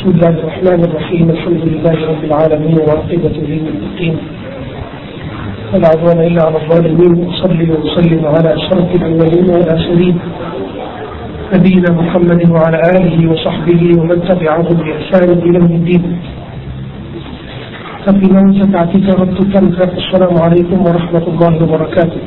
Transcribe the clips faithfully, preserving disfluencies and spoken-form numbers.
بسم الله الرحمن الرحيم الحمد لله رب العالمين والعاقبة للمتقين ولا عدوان إلا على الظالمين وصلي وسلم على أشرف الأولين والآخرين نبينا محمد وعلى آله وصحبه ومن تبعهم بإحسان إلى يوم الدين ففي موسى اعتذرت كنفة السلام عليكم ورحمة الله وبركاته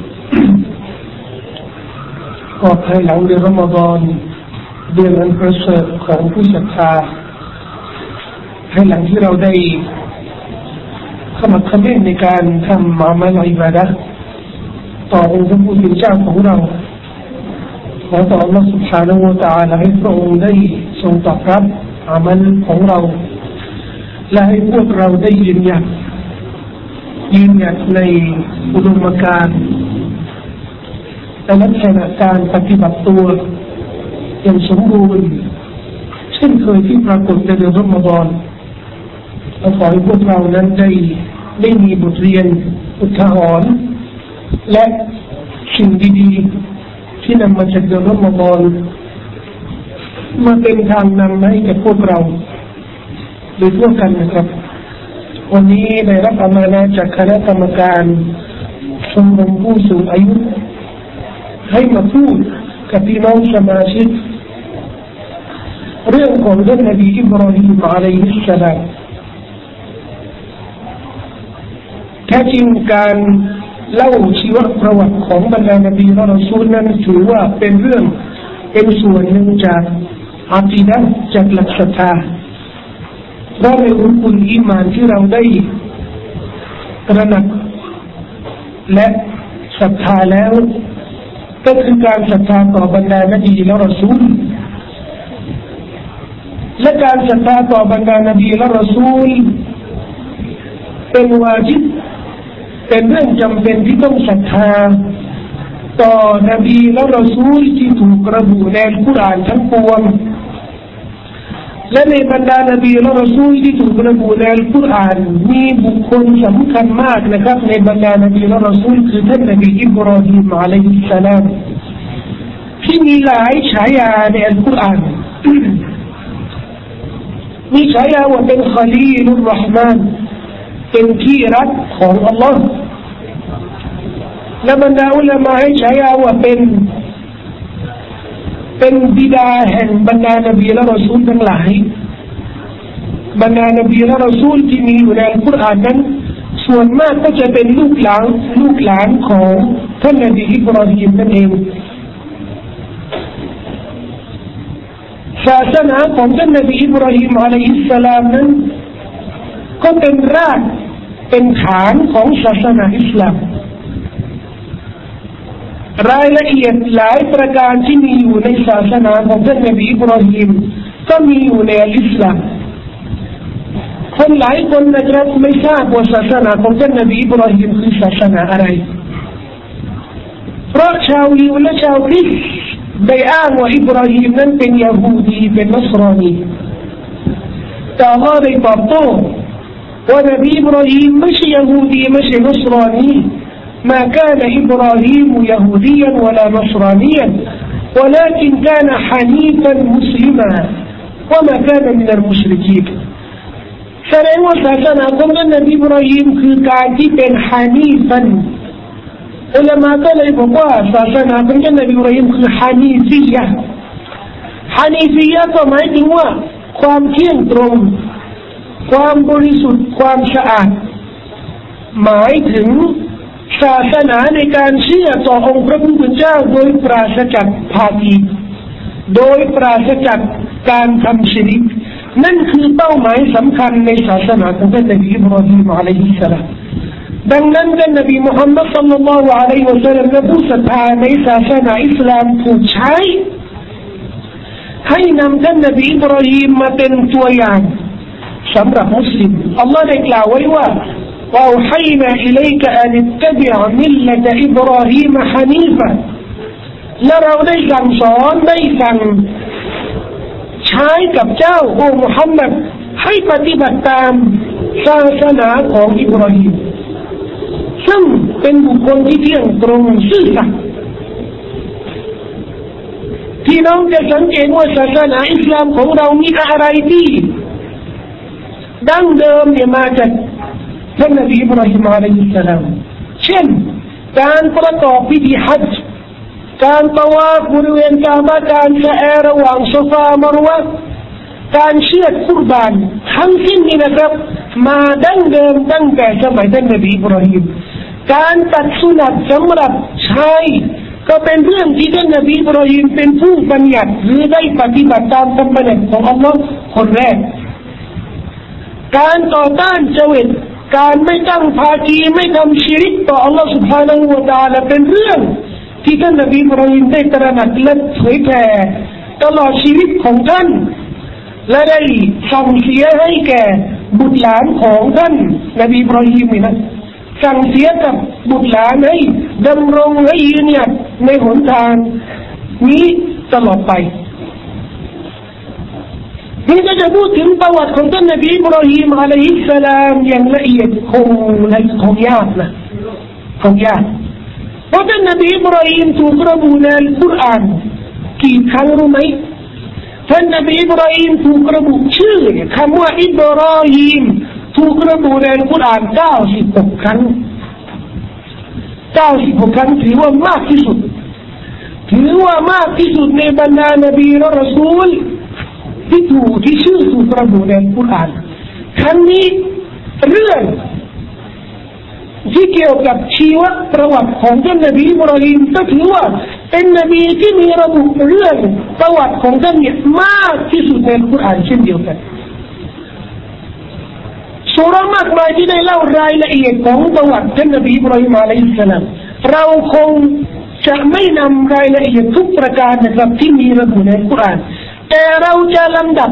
ก็ภายหลังเดือนรอมฎอนเดือนอันประเสริฐของผู้ศรัทธาภายหลังที่เราได้ขมักเขม้นในการทำอามัลอิบาดะห์ต่อองค์พระผู้เป็นเจ้าของเราขอต่อ Allah سبحانه และ تعالى ให้พระองค์ได้ทรงตอบรับอามัลของเราและให้พวกเราได้ยืนหยัดยืนหยัดในอุดมการณ์และลักษณะการปฏิบัติตัวอย่างสมบูรณ์เช่นเคยที่ปรากฏในเดือนรอมฎอนและขอให้พวกเรานั้นได้ได้มีบทเรียนอุทาหรณ์และสิ่งดีๆที่นำมาจากเดือนรอมฎอนมาเป็นทางนำให้แก่พวกเราโดยทั่วกันนะครับวันนี้ได้รับอามานะห์จากคณะกรรมการชมรมผู้สูงอายุให้มาพูดกับพี่น้องสมาชิกเรื่องของท่านนบีอิบราฮิมอะลัยฮิสสลามแท้จริงการเล่าชีวประวัติของบรรดานบีและรอซูลนั้นถือว่าเป็นเรื่องเป็นส่วนหนึ่งจากอากีดะห์จากหลักศรัทธาเพราะในอุคุลอีหม่านที่เราได้ตระหนักและศรัทธาแล้วก็คือการศรัทธาต่อบรรดานบีและรอซูลและการศรัทธาต่อบรรดานบีและรอซูลเป็นวาญิบเป็นเรื่องจำเป็นที่ต้องศรัทธาต่อนบีและรอซูลที่ถูกระบุในอัลกุรอานทั้งปวงและในบรรดานบีและรอซูลที่ถูกระบุในอัลกุรอานมีบุคคลสำคัญมากนะครับในบรรดานบีและรอซูลคือท่านนบีอิบราฮิมอะลัยฮิสสลามที่มีหลายฉายาในอัลกุรอานมีฉายาว่าเป็นคอลีลุรเราะห์มานเป็นที่รักของอัลลอฮ์และบรรดาอุลามะให้ฉายาว่าเป็นเป็นบิดาแห่งบรรดานบีและรอซูลทั้งหลายบรรดานบีและรอซูลที่มีอยู่ในอัลกุรอานนั้นส่วนมากก็จะเป็นลูกหลานลูกหลานของท่านนบีอิบราฮิมนั่นเองศาสนาของท่านนบีอิบราฮิมอะลัยฮิสสลามนั้นก็เป็นรากเป็นฐานของศาสนาอิสลามรายละเอียดหลายประการที่มีอยู่ในศาสนาของท่านนบีอิบราฮิมก็มีอยู่ในอิสลามคนหลายคนนะครับไม่ทราบว่าศาสนาของท่านนบีอิบราฮิมคือศาสนาอะไรเพราะชาวยิวและชาวคริสต์ได้อ้างว่าอิบราฮิมนั้นเป็นยะฮูดีเป็นนัสรานีแต่อัลลอฮ์ได้ตอบโต้ว่านบีอิบราฮิมไม่ใช่ยะฮูดีไม่ใช่นัสรานี ما كان إبراهيم يهوديا ولا نصرانيا ولكن كان حنيفا مسلما وما كان من المشركين แสดงว่าศาสนาของท่านนบีอิบราฮิมคือการที่เป็นฮานีฟันอุลามะก็เลยบอกว่าศาสนาของท่านนบีอิบราฮิมคือฮานีฟียะห์ฮานีฟียะห์ก็หมายถึงว่าความเที่ยงตรงความบริสุทธิ์ความสะอาดหมายถึงศาสนาในการเชื่อต่อองค์พระผู้เป็นเจ้าโดยปราศจากภาคีโดยปราศจากการทำชิริกนั่นคือเป้าหมายสำคัญในศาสนาของท่านนบีอิบราฮิมอะลัยฮิสสลามดังนั้นท่านนบีมุฮัมมัดศ็อลลัลลอฮุอะลัยฮิวะซัลลัมและผู้ศรัทธาในศาสนาอิสลามถูกใช้ให้นำท่านนบีอิบราฮิมมาเป็นตัวอย่างสำหรับมุสลิมอัลลอฮ์ได้กล่าวไว้ว่าوأوحينا إليك أن اتبع ملة إبراهيم حنيفا และเราได้สั่งสอนได้สั่งใช้กับเจ้าโอ้มุฮัมมัดให้ปฏิบัติตามศาสนาของอิบราฮิมซึ่งเป็นบุคคลที่เที่ยงตรงซื่อสัตย์ที่น้องจะสังเกตว่าศาสนาอิสลามของเรามีอะไรที่ดั้งเดิมเนี่ยมาจากท่านนบีอิบราฮิมอะลัยฮิสสลามเช่นการประกอบพิธีฮัจญ์การตะวาฟบริเวณกาบะการสะแอระหว่างซอฟามารวะการเชือดกุรบานทั้งสิ้นนี้นะครับมาดั้งเดิมตั้งแต่สมัยท่านนบีอิบราฮิมการตัดสุนัตสำหรับชายก็เป็นเรื่องที่ท่านนบีอิบราฮิมเป็นผู้บัญญัติหรือได้ปฏิบัติตามคำบัญญัติของอัลลอฮ์คนแรกการต่อต้านเจวิตการไม่ตั้งภาคีไม่ทำชิริกต่ออัลลอฮ์ سبحانه และ تعالى เป็นเรื่องที่ท่านนบีอิบราฮิมได้ตระหนักและเผยแผ่ตลอดชีวิตของท่านและได้สั่งเสียให้แก่บุตรหลานของท่านนบีอิบราฮิมนี่นะสั่งเสียกับบุตรหลานให้ดำรงให้ยืนหยัดในหนทางนี้ตลอดไปนี่ก็จะพูดถึงประวัติของท่านนบีอิบราฮิมอะลัยฮิสสลามอย่างละเอียดคงละคงยากนะคงยากเพราะท่านนบีอิบราฮิมถูกระบุในอัลกุรอานกี่ครั้งรู้ไหมท่านนบีอิบราฮิมถูกระบุชื่อคำว่าอิบราฮิมถูกระบุในอัลกุรอานเก้าสิบหกครั้งเก้าสิบหกครั้งถือว่ามากที่สุดถือว่ามากที่สุดในบรรดานบีและรอซูลที่ถูกที่ชื่อถูกระบุในอัลกุรอานครั้งนี้เรื่องที่เกี่ยวกับชีวประวัติของท่านนบีอิบราฮิมก็ถือว่าเป็นนบีที่มีระบุเรื่องประวัติของท่านเนี่ยมากที่สุดในอัลกุรอานเช่นเดียวกันสุรามากมายที่ได้เล่ารายละเอียดของประวัติท่านนบีอิบราฮิมอะลัยฮิสสลามเราคงจะไม่นำรายละเอียดทุกประการนะครับที่มีระบุในอัลกุรอานแต่เราจะลำดับ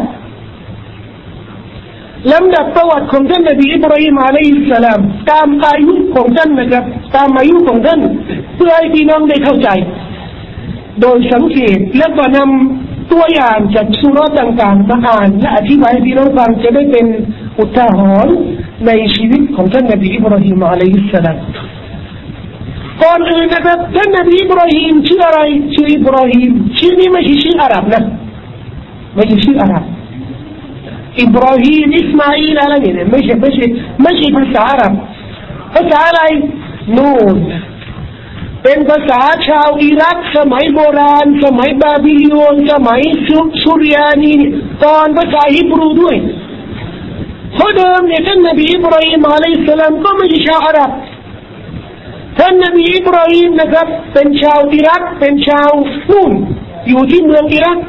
ลำดับประวัติของท่านนบีอิบราฮิมอะลัยฮิสสลามตามอายุของท่านนะครับตามอายุของท่านเพื่อให้พี่น้องได้เข้าใจโดยสังเกตและก็นำตัวอย่างจากสุราต่างๆมาอ่านและอธิบายให้พี่น้องฟังจะได้เป็นอุทาหรณ์ในชีวิตของท่านนบีอิบราฮิมอะลัยฮิสสลามก่อนอื่นนะครับท่านนบีอิบราฮิมชื่ออะไรชื่ออิบราฮิมชื่อนี้ไม่ใช่ชื่ออาหรับนะไม่ใช่ชื่ออาหรับอิบราฮิมอิสมาอีลอะไรเนี่ยไม่ใช่ไม่ใช่ไม่ใช่ภาษาอาหรับภาษาอะไรนูนเป็นภาษาชาวอิรักสมัยโบราณสมัยบาบิโลนสมัยสุริยานีตอนภาษาฮิบรูด้วยเพราะเดิมเนี่ยท่านนบีอิบราฮิมอะลัยฮิสสลามก็ไม่ใช่ชาวอาหรับท่านนบีอิบราฮิมนะครับเป็นชาวอิรักเป็นชาวนู่นอยู่ที่เมืองอิรัก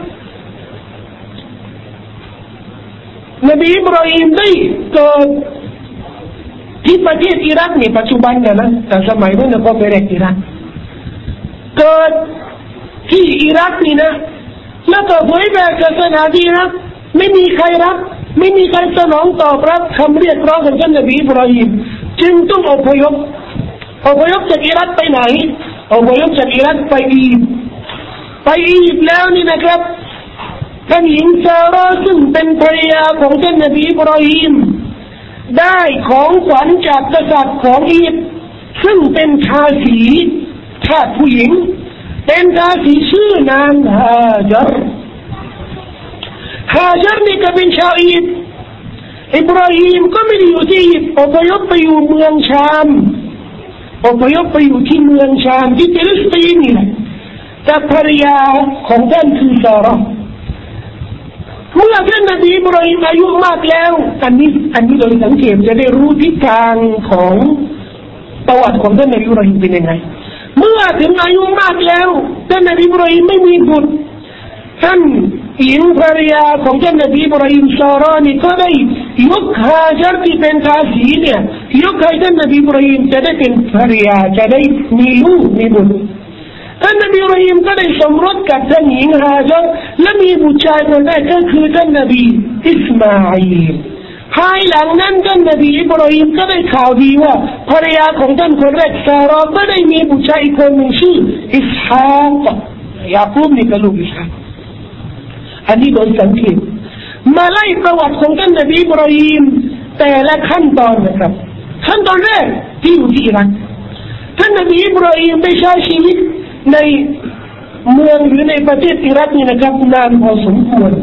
นบีอิบราฮิมได้เกิดที่ประเทศอิรักเนี่ยปัจจุบันเนี่ยนะแต่สมัยนั้นก็เป็นอิรักเกิดที่อิรักนี่นะแล้วก็เผยแผ่ศาสนาที่อิรักไม่มีใครรับไม่มีใครสนองตอบรับคำเรียกร้องของท่านนบีอิบราฮิมจึงต้องอพยพอพยพจากอิรักไปไหนอพยพจากอิรักไปอียิปต์ไปอียิปต์แล้วนี่นะครับท่านหญิงซาราซึ่งเป็นภรรยาของท่านนบีอิบราฮิมได้ของขวัญจากกษัตริย์ของอียิปต์ซึ่งเป็นทาสีทาสผู้หญิงเป็นทาสีชื่อนางฮาจาร์ฮาจาร์นี่ก็เป็นชาวอียิปต์อิบราฮิมก็ไม่ได้อยู่ที่อียิปต์อพยพไปอยู่เมืองชามอพยพไปอยู่ที่เมืองชามที่ฟิลิสตีนนี่แหละแต่ภรรยาของท่านคือซาราเมื่อท่านนบีอิบราฮิมอายุมากแล้วอันนี้อันนี้โดยสังเกตจะได้รู้ทิศทางของประวัติของท่านนบีอิบราฮิมเป็นยังไงเมื่อถึงอายุมากแล้วท่านนบีอิบราฮิมไม่มีบุตรท่านหญิงภรรยาของท่านนบีอิบราฮิมซารานี่ก็ได้ยกฮาจาร์ที่เป็นทาสีเนี่ยยกให้ท่านนบีอิบราฮิมจะได้เป็นภรรยาจะได้มีลูกมีบุตรท่านนบีอิบราฮิมก็ได้สมรสกับท่านหญิงฮาจาร์และมีบุตรชายคนแรกก็คือท่านนบีอิสมาอีลภายหลังนั้นท่านนบีอิบราฮิมก็ได้ข่าวดีว่าภรรยาของท่านคนแรกซาราก็ได้มีบุตรชายอีกคนหนึ่งชื่ออิสฮากยาคูบนี่ก็ลูกอิสฮากอันนี้โดยสังเกตมาไล่ประวัติของท่านนบีอิบราฮิมแต่ละขั้นตอนนะครับขั้นตอนแรกที่อยู่ที่อิรักท่านนบีอิบราฮิมได้ใช้ชีวิตในเมืองหรือในประเทศอิรักนี่นะครับนานพอสมควร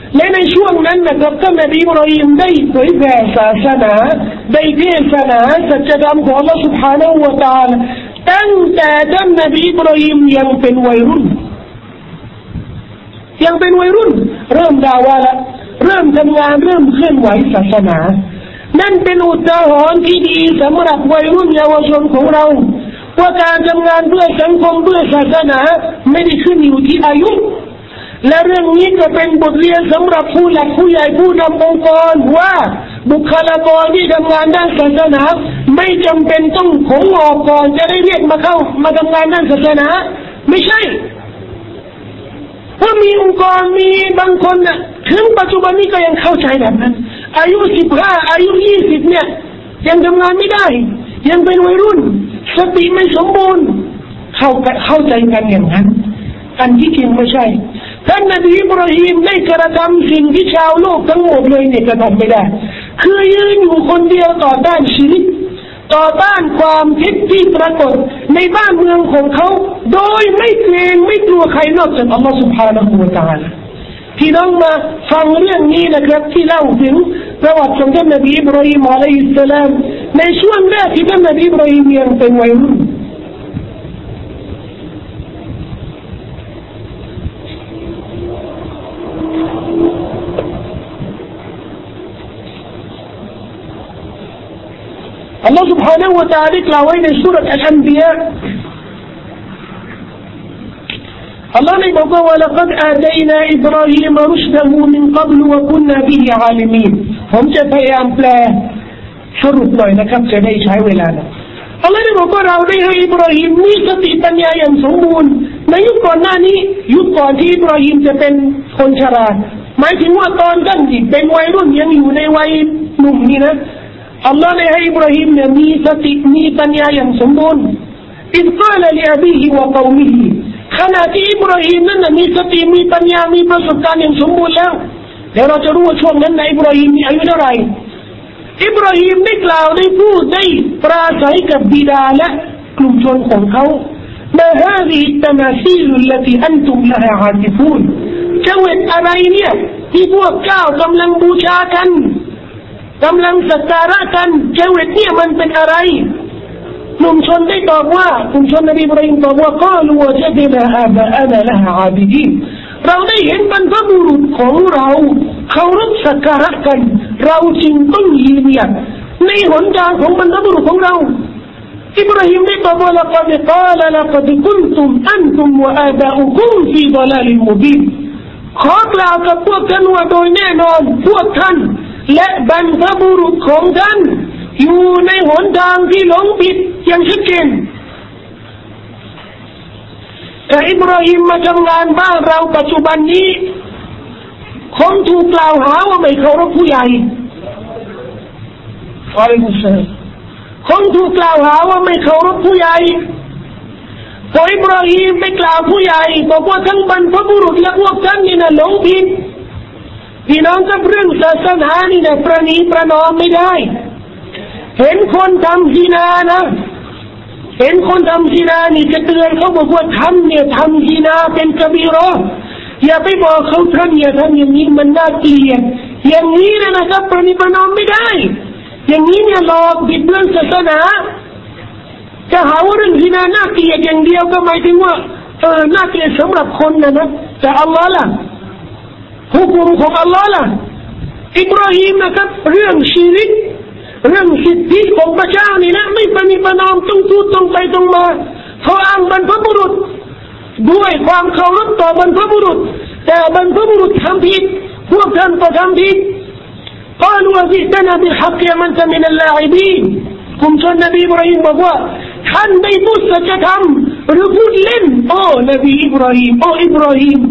และในช่วงนั้นนะครับท่านนบีอิบราฮิมได้เผยแผ่ศาสนาได้เทศนาสัจธรรมของอัลเลาะห์ سبحانه และ تعالى ตั้งแต่ท่านนบีอิบราฮิมยังเป็นวัยรุ่นยังเป็นวัยรุ่นเริ่มดาวะละเริ่มทำงานเริ่มเคลื่อนไหวศาสนานั่นเป็นอุทาหรณ์ที่ดีสำหรับวัยรุ่นเยาวชนของเราว่าการทำงานเพื่อสังคมเพื่อศาสนาไม่ได้ขึ้นอยู่ที่อายุและเรื่องนี้ก็เป็นบทเรียนสำหรับผู้หลักผู้ใหญ่ผู้นำองค์กรว่าบุคลากรที่ทำงานด้านศาสนาไม่จำเป็นต้องขงออกก่อนจะได้เรียกมาเข้ามาทำงานด้านศาสนาไม่ใช่ว่ามีองค์กรมีบางคนน่ะถึงปัจจุบันนี้ก็ยังเข้าใจแบบนั้นอายุสิบห้าอายุยี่สิบเนี่ยยังทำงานไม่ได้ยังเป็นวัยรุ่นสติไม่สมบูรณ์เข้าเข้าใจกันอย่างนั้นอันที่จริงไม่ใช่ท่านนบีอิบราฮิมได้กระทำสิ่งที่ชาวโลกทั้งหมดเลยเนี่ยกระทำไม่ได้คือยืนอยู่คนเดียวต่อต้านชิริกต่อต้านความคิดที่ปรากฏในบ้านเมืองของเขาโดยไม่เกรงไม่กลัวใครนอกจากอัลลอฮฺ سبحانه และ تعالى ที่น้องมาฟังเรื่องนี้นะครับที่เล่าถึงประวัติของท่านนบีอิบราฮิมอะลัยฮิสสลามในช่วงแรกที่ท่านนบีอิบราฮิมยังเป็นวัยรุ่นอัลลอฮฺ سبحانه และ تعالى กล่าวไว้ในซูเราะห์อัลอันบิยาอัลลอฮฺได้บอกว่า وَلَقَدْ آتَيْنَا إِبْرَاهِيمَ رُشْدَهُ مِنْ قَبْلُ وَكُنَّا بِهِ عَالِمِينَผมจะพยายามแปลสรุปหน่อยนะครับจะได้ใช้เวลานะอัลลอฮฺได้บอกว่าเราได้ให้อิบราฮิมมีสติปัญญาอย่างสมบูรณ์ในยุคก่อนหน้านี้ยุคก่อนที่อิบราฮิมจะเป็นคนชราหมายถึงว่าตอนท่านที่เป็นวัยรุ่นยังอยู่ในวัยหนุ่มนี่นะอัลลอฮฺได้ให้อิบราฮิมเนี่ยมีสติมีปัญญาอย่างสมบูรณ์อิซกาลลิอบีฮิวะกอมิฮิขณะที่อิบราฮิมนั้นมีสติมีปัญญามีประสบการณ์อย่างสมบูรณ์แล้วเดี๋ยวเราจะรู้ว่าช่วงนั้นนายอิบราฮิมมีอายุเท่าไหร่อิบราฮิมได้กล่าวได้พูดได้ปราศัยกับบิดาและกลุ่มชนของเขามาฮาดิตมาซีลุลที่อันตุมละฮะอาติฟูนเจ้าเวทอะไรเนี่ยที่พวกเจ้ากำลังบูชากันกำลังสักการะกันเจ้าเวทเนี่ยมันเป็นอะไรกลุ่มชนได้ตอบว่ากลุ่มชนนบีอิบราฮิมตอบว่าก็รู้ว่าจะเป็นอาบะอานะละฮะอาบิดีนเราได้เห็นบรรพบุรุษของเราเคารพสักการะกันเราจึงต้องยืนหยัดในหนทางของบรรพบุรุษของเราอิบราฮิมได้ตอบว่า لقد قال لقد كنتم أنتم وآباؤكم في ضلال مبين ขอกล่าวกับพวกท่านว่าโดยแน่นอนพวกท่านและบรรพบุรุษของท่านอยู่ในหนทางที่หลงผิดอย่างชัดเจนแต่อิบราฮิมมาทำงานบ้านเราปัจจุบันนี้คงถูกกล่าวหาว่าไม่เคารพผู้ใหญ่ฟาริมุสลิมคงถูกกล่าวหาว่าไม่เคารพผู้ใหญ่พออิบราฮิมไปกล่าวผู้ใหญ่บอกว่าทั้งบรรพบุรุษและพวกท่านนี่นะหลงผิดพี่น้องกับเรื่องศาสนานี่นะประนีประนอมไม่ได้เห็นคนทำซินานะเห็นคนทำซินานี่จะเตือนเขาบอกว่าทำเนี่ยทำซินาเป็นกบีเราะห์อย่าไปบอกเขาทำอย่าทำอย่างนี้มันน่าเกลียดอย่างนี้นะนะครับประนีประนอมไม่ได้อย่างนี้เนี่ยหลอกบิดเบือนศาสนาจะหาว่าเรื่องซินาน่าเกลียดอย่างเดียวก็หมายถึงว่าเออน่าเกลียดสำหรับคนนะนะแต่อัลลอฮ์ล่ะหุกมของอัลลอฮ์ล่ะอิบราฮิมนะครับเรื่องชิริกเรื่องสิทธิของพระเจ้านี่นะไม่ประนีประนอมต้องพูดตรงไปตรงมาเขาอ้างบรรพบุรุษด้วยความเคารพต่อบรรพบุรุษแต่บรรพบุรุษทำผิดพวกท่านก็ทำผิดقالوا جئتنا بالحق يا من من اللاعبين กลุ่มชนนบีอิบราฮิมบอกว่าท่านได้พูดสัจธรรมหรือพูดเล่นโอ้นบีอิบราฮิมโอ้อิบราฮิม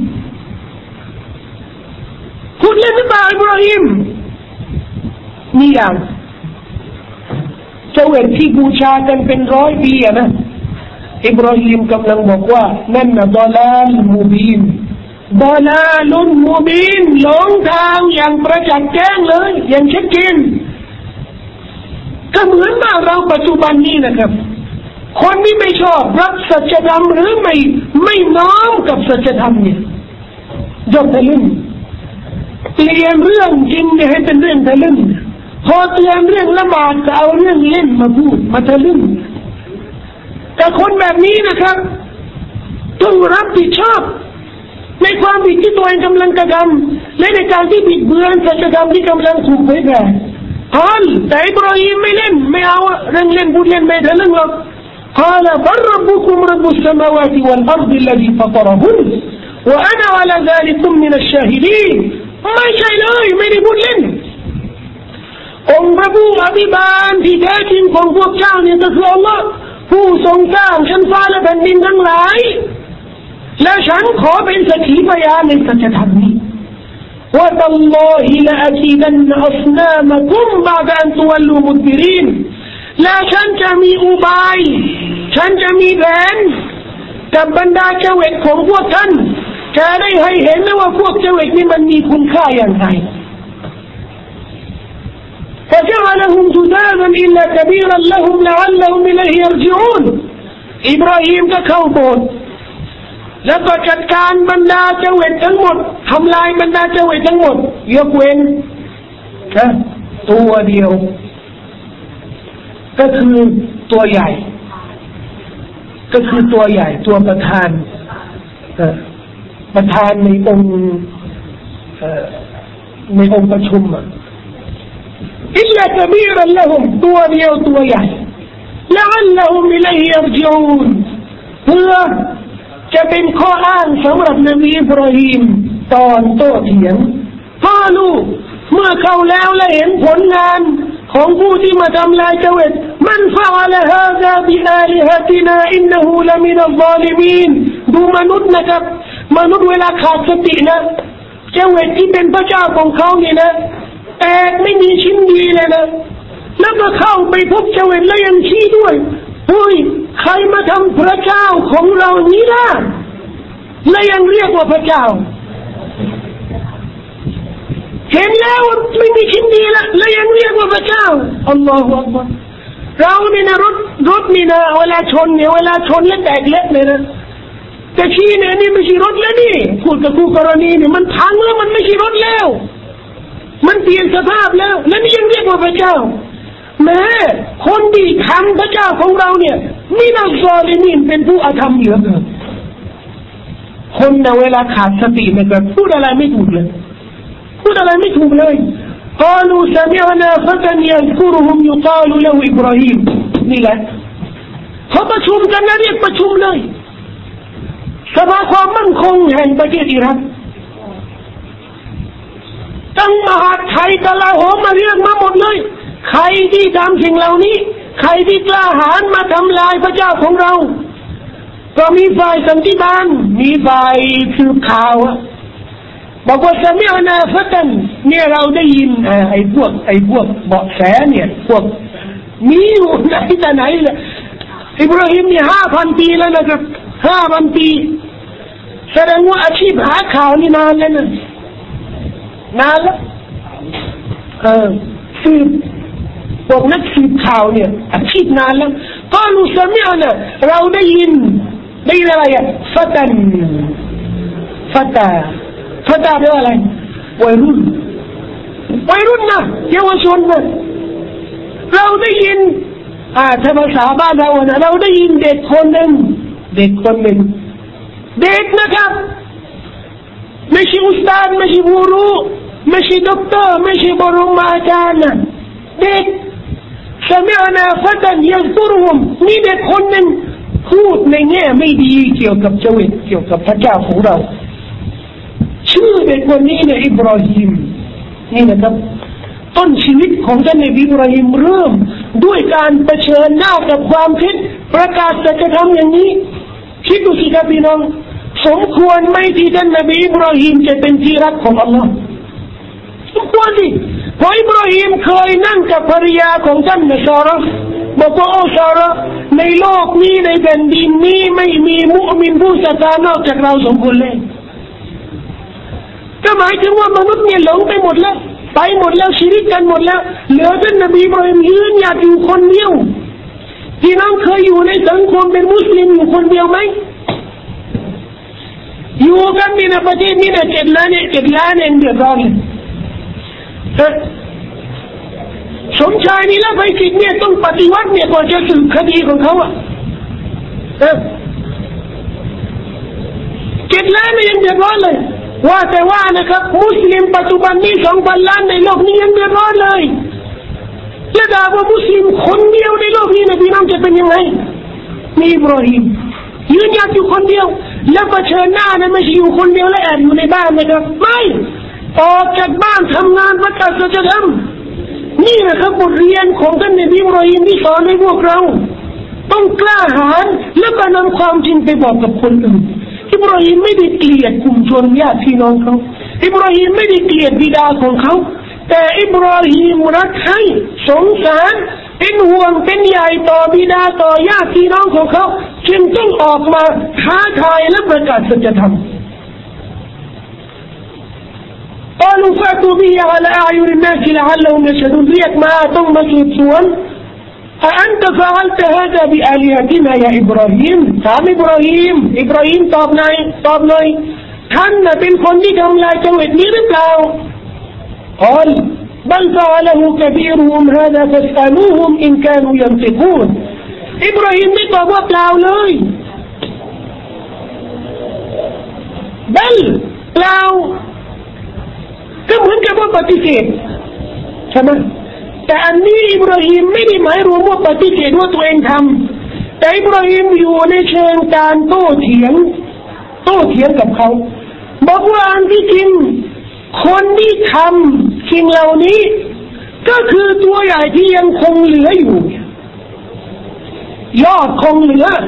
พูดเล่นหรือเปล่าอิบราฮิมนี่อย่างเจ้าเวทที่บูชากันเป็นร้อยปีนะอิบราฮิมกำลังบอกว่านั่นนะดอลาลมูบีนดอลาลุนมูบีนหลงทางอย่างประจักษ์แจ้งเลยอย่างชัดเจนก็เหมือนบ้านเราปัจจุบันนี้นะครับคนที่ไม่ชอบรับสัจธรรมหรือไม่ไม่น้อมกับสัจธรรมเนี่ยยกให้ลุ่มเปลี่ยนเรื่องจริงให้เป็นเรื่องทะลึ่งพอเตือนเรื่องละหมาดก็เอาเรื่องเล่นมาพูดมาทะลึ่งแต่คนแบบนี้นะครับต้องรับผิดชอบในความผิดที่ตัวเองกำลังกระทำและในการที่บิดเบือนสัจธรรมที่กำลังถูกเผยแผ่อัลแต่อิบราฮิมไม่เล่นไม่เอาเรื่องเล่นพูดเล่นไม่ทะลึ่งหรอกقال بل ربكم رب السماوات والأرض الذي فطرهن وأنا على ذلك من الشاهدين ไม่ใช่เลยไม่ได้พูดเล่นองค์พระผู้อภิบาลที่แท้จริงของพวกเจ้าเนี่ยก็คืออัลลอฮ์ผู้ทรงสร้างชั้นฟ้าและแผ่นดินทั้งหลายและฉันขอเป็นสักขีพยานในสัจธรรมนี้ว่าตัลลอฮิละอะกีดันอัศนามะกุมบะดะอันตุวัลลูมุดบิรินและฉันจะมีอุบายฉันจะมีแผนกับบรรดาเจวิตของพวกท่านจะได้ให้เห็นว่าพวกเจวิตนี่มันมีคุณค่าอย่างไรفجعلهم جذاذا إلا كبيرا لهم لعلهم إليه يرجعون อิบราฮิมก็เข้าโบสถ์แล้วก็จัดการบรรดาเจวิตทั้งหมดทำลายบรรดาเจวิตทั้งหมดยกเว้นแค่ตัวเดียวก็คือตัวใหญ่ก็คือตัวใหญ่ตัวประธานประธานในองค์ในองค์ประชุมอิลลากะบีรันละฮุมตัวเดียวตัวใหญ่ละอัลละฮุมอิลัยฮิยัรญิอูนเพื่อจะเป็นข้ออ้างสำหรับนบีอิบราฮิมตอนโต้เถียงพ่อลูกเมื่อเขาแล้วและเห็นผลงานของผู้ที่มาทำลายเจวิตมันฟะอะละฮาซาบิอาลิฮะตินาอินนะฮูละมินัลซอลิมีนดูมนุษย์นะครับมนุษย์เวลาขาดสตินะเจวิตที่เป็นพระเจ้าของเขานี่นะแตกไม่มีชิ้นดีเลยนะแล้วก็เข้าไปพบเจวิตแล้วยังชี้ด้วยเฮ้ยใครมาทำพระเจ้าของเรานี้ล่ะและยังเรียกว่าพระเจ้าเห็นแล้วไม่มีชิ้นดีละแล้วยังเรียกว่าพระเจ้าอัลลอฮฺอักบัรเราเนี่ยนะรถรถนี่นะเวลาชนเนี่ยเวลาชนแล้วแตกเล็กเลยนะแต่ชี้เนี่ยนี่ไม่ใช่รถแล้วนี่พูดกับคู่กรณีเนี่ยมันพังแล้วมันไม่ใช่รถแล้วมันเปลี่ยนสภาพแล้วแล้วนี่ยังเรียกว่าพระเจ้าแม้คนที่ทำพระเจ้าของเราเนี่ยมินัลซอลิมีนเป็นผู้อธรรมเหลือเกินคนในเวลาขาดสติเนี่ยก็พูดอะไรไม่ถูกเลยพูดอะไรไม่ถูกเลยقالوا سمعنا فتى يذكرهم يقال له إبراهيم นี่แหละเขาประชุมกันนะเรียกประชุมเลยสภาความมั่นคงแห่งประเทศอิรักตั้งมหาไทยกลาโหมมาเรียกมาหมดเลยใครที่ทำสิ่งเหล่านี้ใครที่กล้าหาญมาทำลายพระเจ้าของเราก็มีฝ่ายสันติบาลมีฝ่ายสืบข่าวบอกว่าสมิอนาฟะตันเนี่ยเราได้ยินไอ้พวกไอ้พวกเบาะแสเนี่ยพวกมีอยู่ไหนแต่ไหนแหละอิบราฮิมเนี่ยห้าพันปีแล้วนะครับห้าพันปีแสดงว่าอาชีพหาข่าวนี่นานแล้วนะนานแล้วเออสืบพวกนักสืบข่าวเนี่ยอาชีพนานแล้วก็รู้สมิอนาเราได้ยินได้ยินอะไรอ่ะฟะตันฟะตาฟะตาแปลว่าอะไรวัยรุ่นวัยรุ่นนะเยาวชนนะเราได้ยินอ่าถ้าภาษาบ้านเรานะเราได้ยินเด็กคนหนึ่งเด็กคนหนึ่งเด็กนะครับไม่ใช่อุสตาดไม่ใช่บูรุไม่ใช่ด็อกเตอร์ไม่ใช่บรมอาจารย์นะเด็กสมิอนาฟะตันยัซกุรุฮุมมีเด็กคนหนึ่งพูดในแง่ไม่ดีเกี่ยวกับเจวิตเกี่ยวกับพระเจ้าของเราชื่อเด็กคนนี้เนี่ยอิบราฮิมนี่นะครับต้นชีวิตของท่านนบีอิบราฮิมเริ่มด้วยการเผชิญหน้ากับความผิดประกาศสัจธรรมอย่างนี้คิดดูสิครับพี่น้องสมควรไหมที่ท่านนบีอิบราฮิมจะเป็นที่รักของอัลลอฮ์สมควรดิเพราะอิบราฮิมเคยนั่งกับภรรยาของท่านนะซาระบอกว่าโอ้ซาระในโลกนี้ในแผ่นดินนี้ไม่มีมุมินผู้ศรัทธานอกจากเราสองคนเลยก็หมายถึงว่ามนุษย์เนี่ยหลงไปหมดแล้วไปหมดแล้วชีวิตกันหมดแล้วเหลือท่านนบีอิบราฮิมยืนหยัดอยู่คนเดียวพี่น้องเคยอยู่ในสังคมเป็นมุสลิมอยู่คนเดียวไหมอยู่กันมีในประเทศนี้นะเจ็ดล้านเนี่ยเจ็ดล้านเองเดือดร้อนมชายนี่ละไปกิจเนี่ยต้องปฏิวัติเนี่ยกว่าจะสืบคดีของเขาอ่ะเออเจ็ดล้านเนี่ยยังเดือดร้อนเลยว่าแต่ว่านะครับมุสลิมปัจจุบันนี้สองพันล้านในโลกนี้ยังเดือดร้อนเลยจะด่าว่ามุสลิมคนเดียวในโลกนี้นะพี่น้องจะเป็นยังไงมีอิบราฮิมยืนหยัดอยู่คนเดียวแล้วเผชิญหน้านั้นไม่ใช่อยู่คนเดียวและแอบอยู่ในบ้านนะครับไม่ออกจากบ้านทำงานวัดศาสนาธรรมนี่นะครับบทเรียนของท่านนบีอิบราฮิมที่สอนให้พวกเราต้องกล้าหาญและก็นำความจริงไปบอกกับคนอื่นอิบราฮิมไม่ได้เกลียดกลุ่มชนญาติพี่น้องเขาอิบราฮิมไม่ได้เกลียดบิดาของเขาแต่อิบราฮิมรักให้สงสารเป็นห่วงเป็นใยต่อบิดาต่อญาติพี่น้องของเขาจึงต้องออกมาท้าทายและประกาศสัจธรรมقالوا فأتوا به على أعين الناس لعلهم يشهدونเรียกมาต้องมาสืบสวนأأنت فعلت هذا بآلهتنا يا إبراهيم ถามอิบราฮิมอิบราฮิมตอบหน่อยตอบหน่อยท่านน่ะเป็นคนที่ทำลายจังหวัดนี้หรือเปล่า قال بل فعله كبيرهم هذا فاسألوهم إن كانوا ينطقون อิบราฮิมไม่ตอบว่าเปล่าเลยบลเปล่าก็เหมือนกับว่าปฏิเสธใช่ไหมแต่อันนี้อิบราฮิมไม่ได้หมายรวมว่าปฏิเสธว่าตัวเองทำแต่อิบราฮิมอยู่ในเชิงการโต้เถียงโต้เถียงกับเขาบอกว่าอันที่จริงคนที่ทำสิ่งเหล่านี้ก็คือตัวใหญ่ที่ยังคงเหลืออยู่ยอดคงเหลือ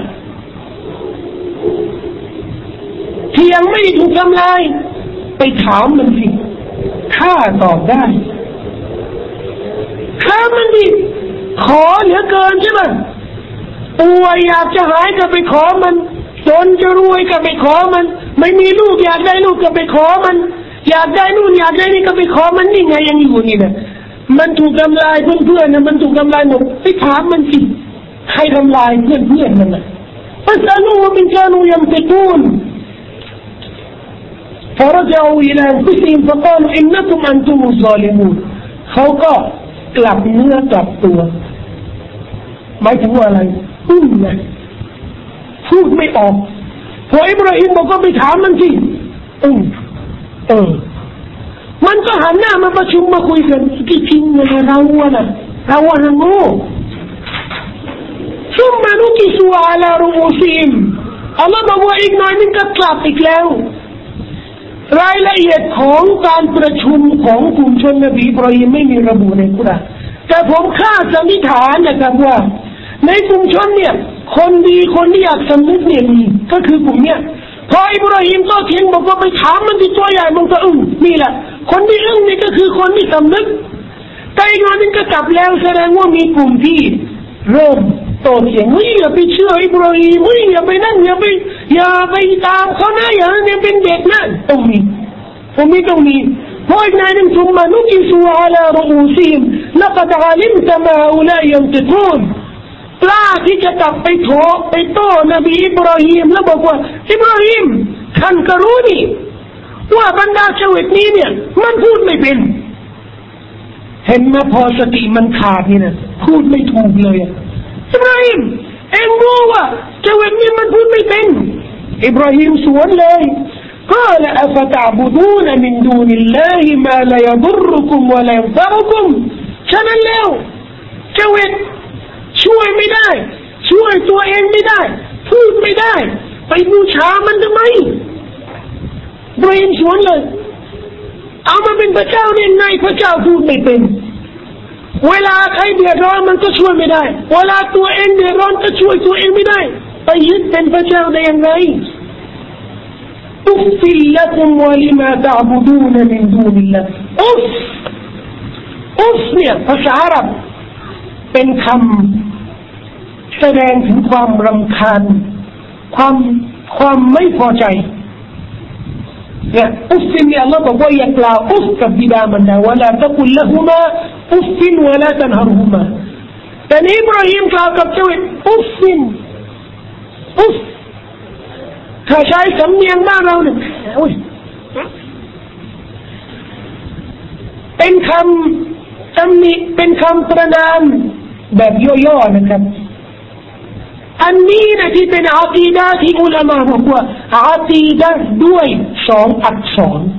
ที่ยังไม่ถูกทำลายไปถามมันสิข้าตอบได้ข้ามันดิขอเหลือเกินใช่ไหมป่วยอยากจะหายก็ไปขอมันจนจะรวยก็ไปขอมันไม่มีลูกอยากได้ลูกก็ไปขอมันอยากได้นู่นอยากได้นี่ก็ไปขอมันนี่ไงยังอยู่นี่นะมันถูกทำลายเพื่อนๆนะมันถูกทำลายหมดไปถามมันสิใครทำลายเพื่อนๆมันนะภาษาโลกเป็นการอุยมติกูลفرجعوا إلى أنفسهم فقالوا إنكم أنتم الظالمون เขาก็กลับเนื้อกลับตัวหมายถึงว่าอะไรอึ้งไงพูดไม่ออกพออิบราฮิมบอกว่าไปถามมันสิอึ้งเออมันก็หันหน้ามาประชุมมาคุยกันที่จริงนะเราอะนะเราอะโง่ซุ่มมานุกิสุอาลารูอูซิมอัลลอฮ์บอกว่าอีกหน่อยนึงก็กลับอีกแล้วรายละเอียดของการประชุมของกลุ่มชนนบีอิบราฮิมไม่มีระบุในกุรอานแต่ผมคาดสันนิษฐานนะครับว่าในกลุ่มชนเนี่ยคนดีคนที่อยากสำนึกเนี่ยมีก็คือกลุ่มเนี่ยพออิบราฮิมก็เถียงบอกว่าไปถามมันที่ตัวใหญ่มันก็อึ้งนี่แหละคนที่อึ้งนี่ก็คือคนที่สำนึกแต่อีกวันนึงก็กลับแล้วแสดงว่ามีกลุ่มที่เริ่มโตเถียงเฮ้ยอย่าไปเชื่ออิบราฮิมเฮ้ยอย่าไปนั่งอย่าไปอย่าไปตามเขานะอย่างนั้นยังเป็นเด็กนะต้องมีผมมีต้องมีเพราะอีกนายหนึ่งซุมมานุกิสุอาลารูอูซิมละกัดอาลิมตะมาอุลายันติกูนกล้าที่จะกลับไปโถไปโต้นบีอิบราฮิมแล้วบอกว่าอิบราฮิมท่านก็รู้นี่ว่าบรรดาชาวนี้เนี่ยมันพูดไม่เป็นเห็นไหมพอสติมันขาดนี่นะพูดไม่ถูกเลยอิบราฮิมเอ็งรู้ว่าชาวนี้มันพูดไม่เป็นอิบราฮิมสวนเลย قال أفتعبدون من دون الله ما لا يضركم ولا ينفعكم ฉะนั้นแล้วเจ้าเองช่วยไม่ได้ช่วยตัวเองไม่ได้พูดไม่ได้ไปบูชามันทำไมอิบราฮิมสวนเลยเอามาเป็นพระเจ้าเนี่ยไงพระเจ้าพูดไม่เป็นเวลาใครเดือดร้อนมันก็ช่วยไม่ได้เวลาตัวเองเดือดร้อนก็ช่วยตัวเองไม่ได้ไปยึดเป็นพระเจ้าได้ยังไงأف لكم ولما تعبدون من دون الله أف أف เนี่ยภาษาอาหรับเป็นคำแสดงถึงความรำคาญความความไม่พอใจเนี่ยอุฟเนี่ยอัลลอฮ์บอกว่าอย่ากล่าวอุฟกับบิดามารดาวะลาตะกุลละหุมาอุฟวะลาตันฮารุฮุมาแต่นี้อิบราฮิมกล่าวกับเจ้าอุฟอุฟถ้าใช้สำเนียงบ้านเราเนี่ยเป็นคตำหนิเป็นคำประนามแบบย่อๆนะครับอันนี้นะที่เป็นอากีดะที่อุลามะบอกว่าอากีดะด้วยสองอักษร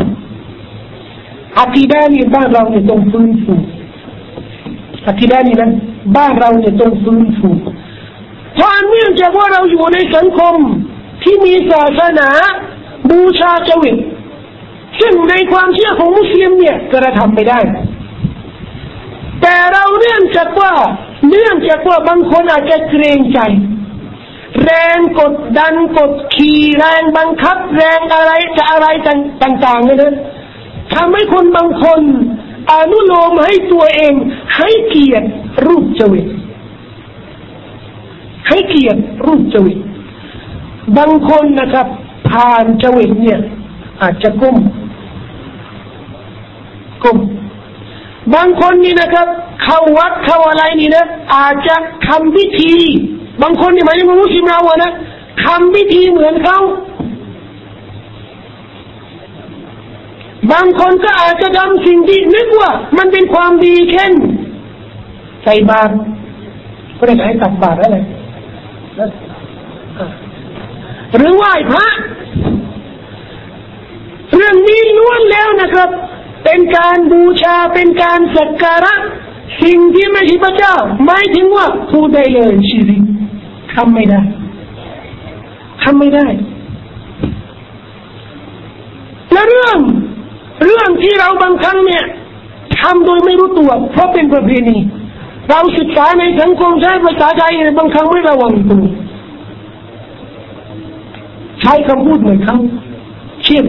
อากีดะนี่บ้านเราเนี่ยต้องฟื้นฟูอากีดะนี่นะบ้านเราเนี่ยต้องฟื้นฟูเพราะเนื่องจากว่าเราอยู่ในสังคมที่มีศาสนาบูชาจวิตซึ่งในความเชื่อของมุสลิมเนี่ยกระทำไม่ได้แต่เราเนื่องจากว่าเนื่องจากว่าบางคนอาจจะเกรงใจแรงกดดันกดขี่แรงบังคับแรงอะไรจะอะไรต่างๆเนี่ยนะทำให้คนบางคนอนุโลมให้ตัวเองให้เกียรติรูปจวิตให้เกียรติรูปจวิตบางคนนะครับผ่านจวิตเนี่ยอาจจะก้มก้มบางคนนี่นะครับเข้าวัดเข้าอะไรนี่นะอาจจะทำพิธีบางคนนี่หมายถึงมุสลิมเราอะนะทำพิธีเหมือนเขาบางคนก็อาจจะทำสิ่งที่นึกว่ามันเป็นความดีเช่นใส่บาตรก็ได้ให้ตักบาตรอะไรหรือไหว้พระเรื่องนี้ล้วนแล้วนะครับเป็นการบูชาเป็นการสักการะสิ่งที่ไม่ใช่พระเจ้าหมายถึงว่าพูดได้เลยชีริกทำไม่ได้ทำไม่ได้และเรื่องเรื่องที่เราบางครั้งเนี่ยทำโดยไม่รู้ตัวเพราะเป็นประเพณีเราศึกษาในสังคมใช้ภาษาไทยบางครั้งไม่ระวังตัวใช้คำพูดเหมือนเขาเช่น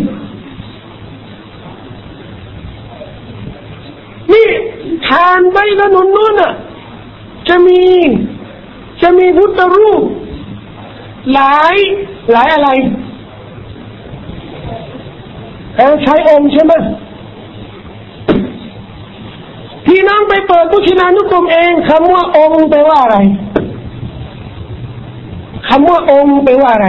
นี่ทานไปถนนนู้นน่ะจะมีจะมีพุทธรูปหลายหลายอะไรใช้องค์ใช่ไหมพี่น้องไปเปิดพุทธนานุกรมเองคำว่าองค์แปลว่าอะไรคำว่าองค์แปลว่าอะไร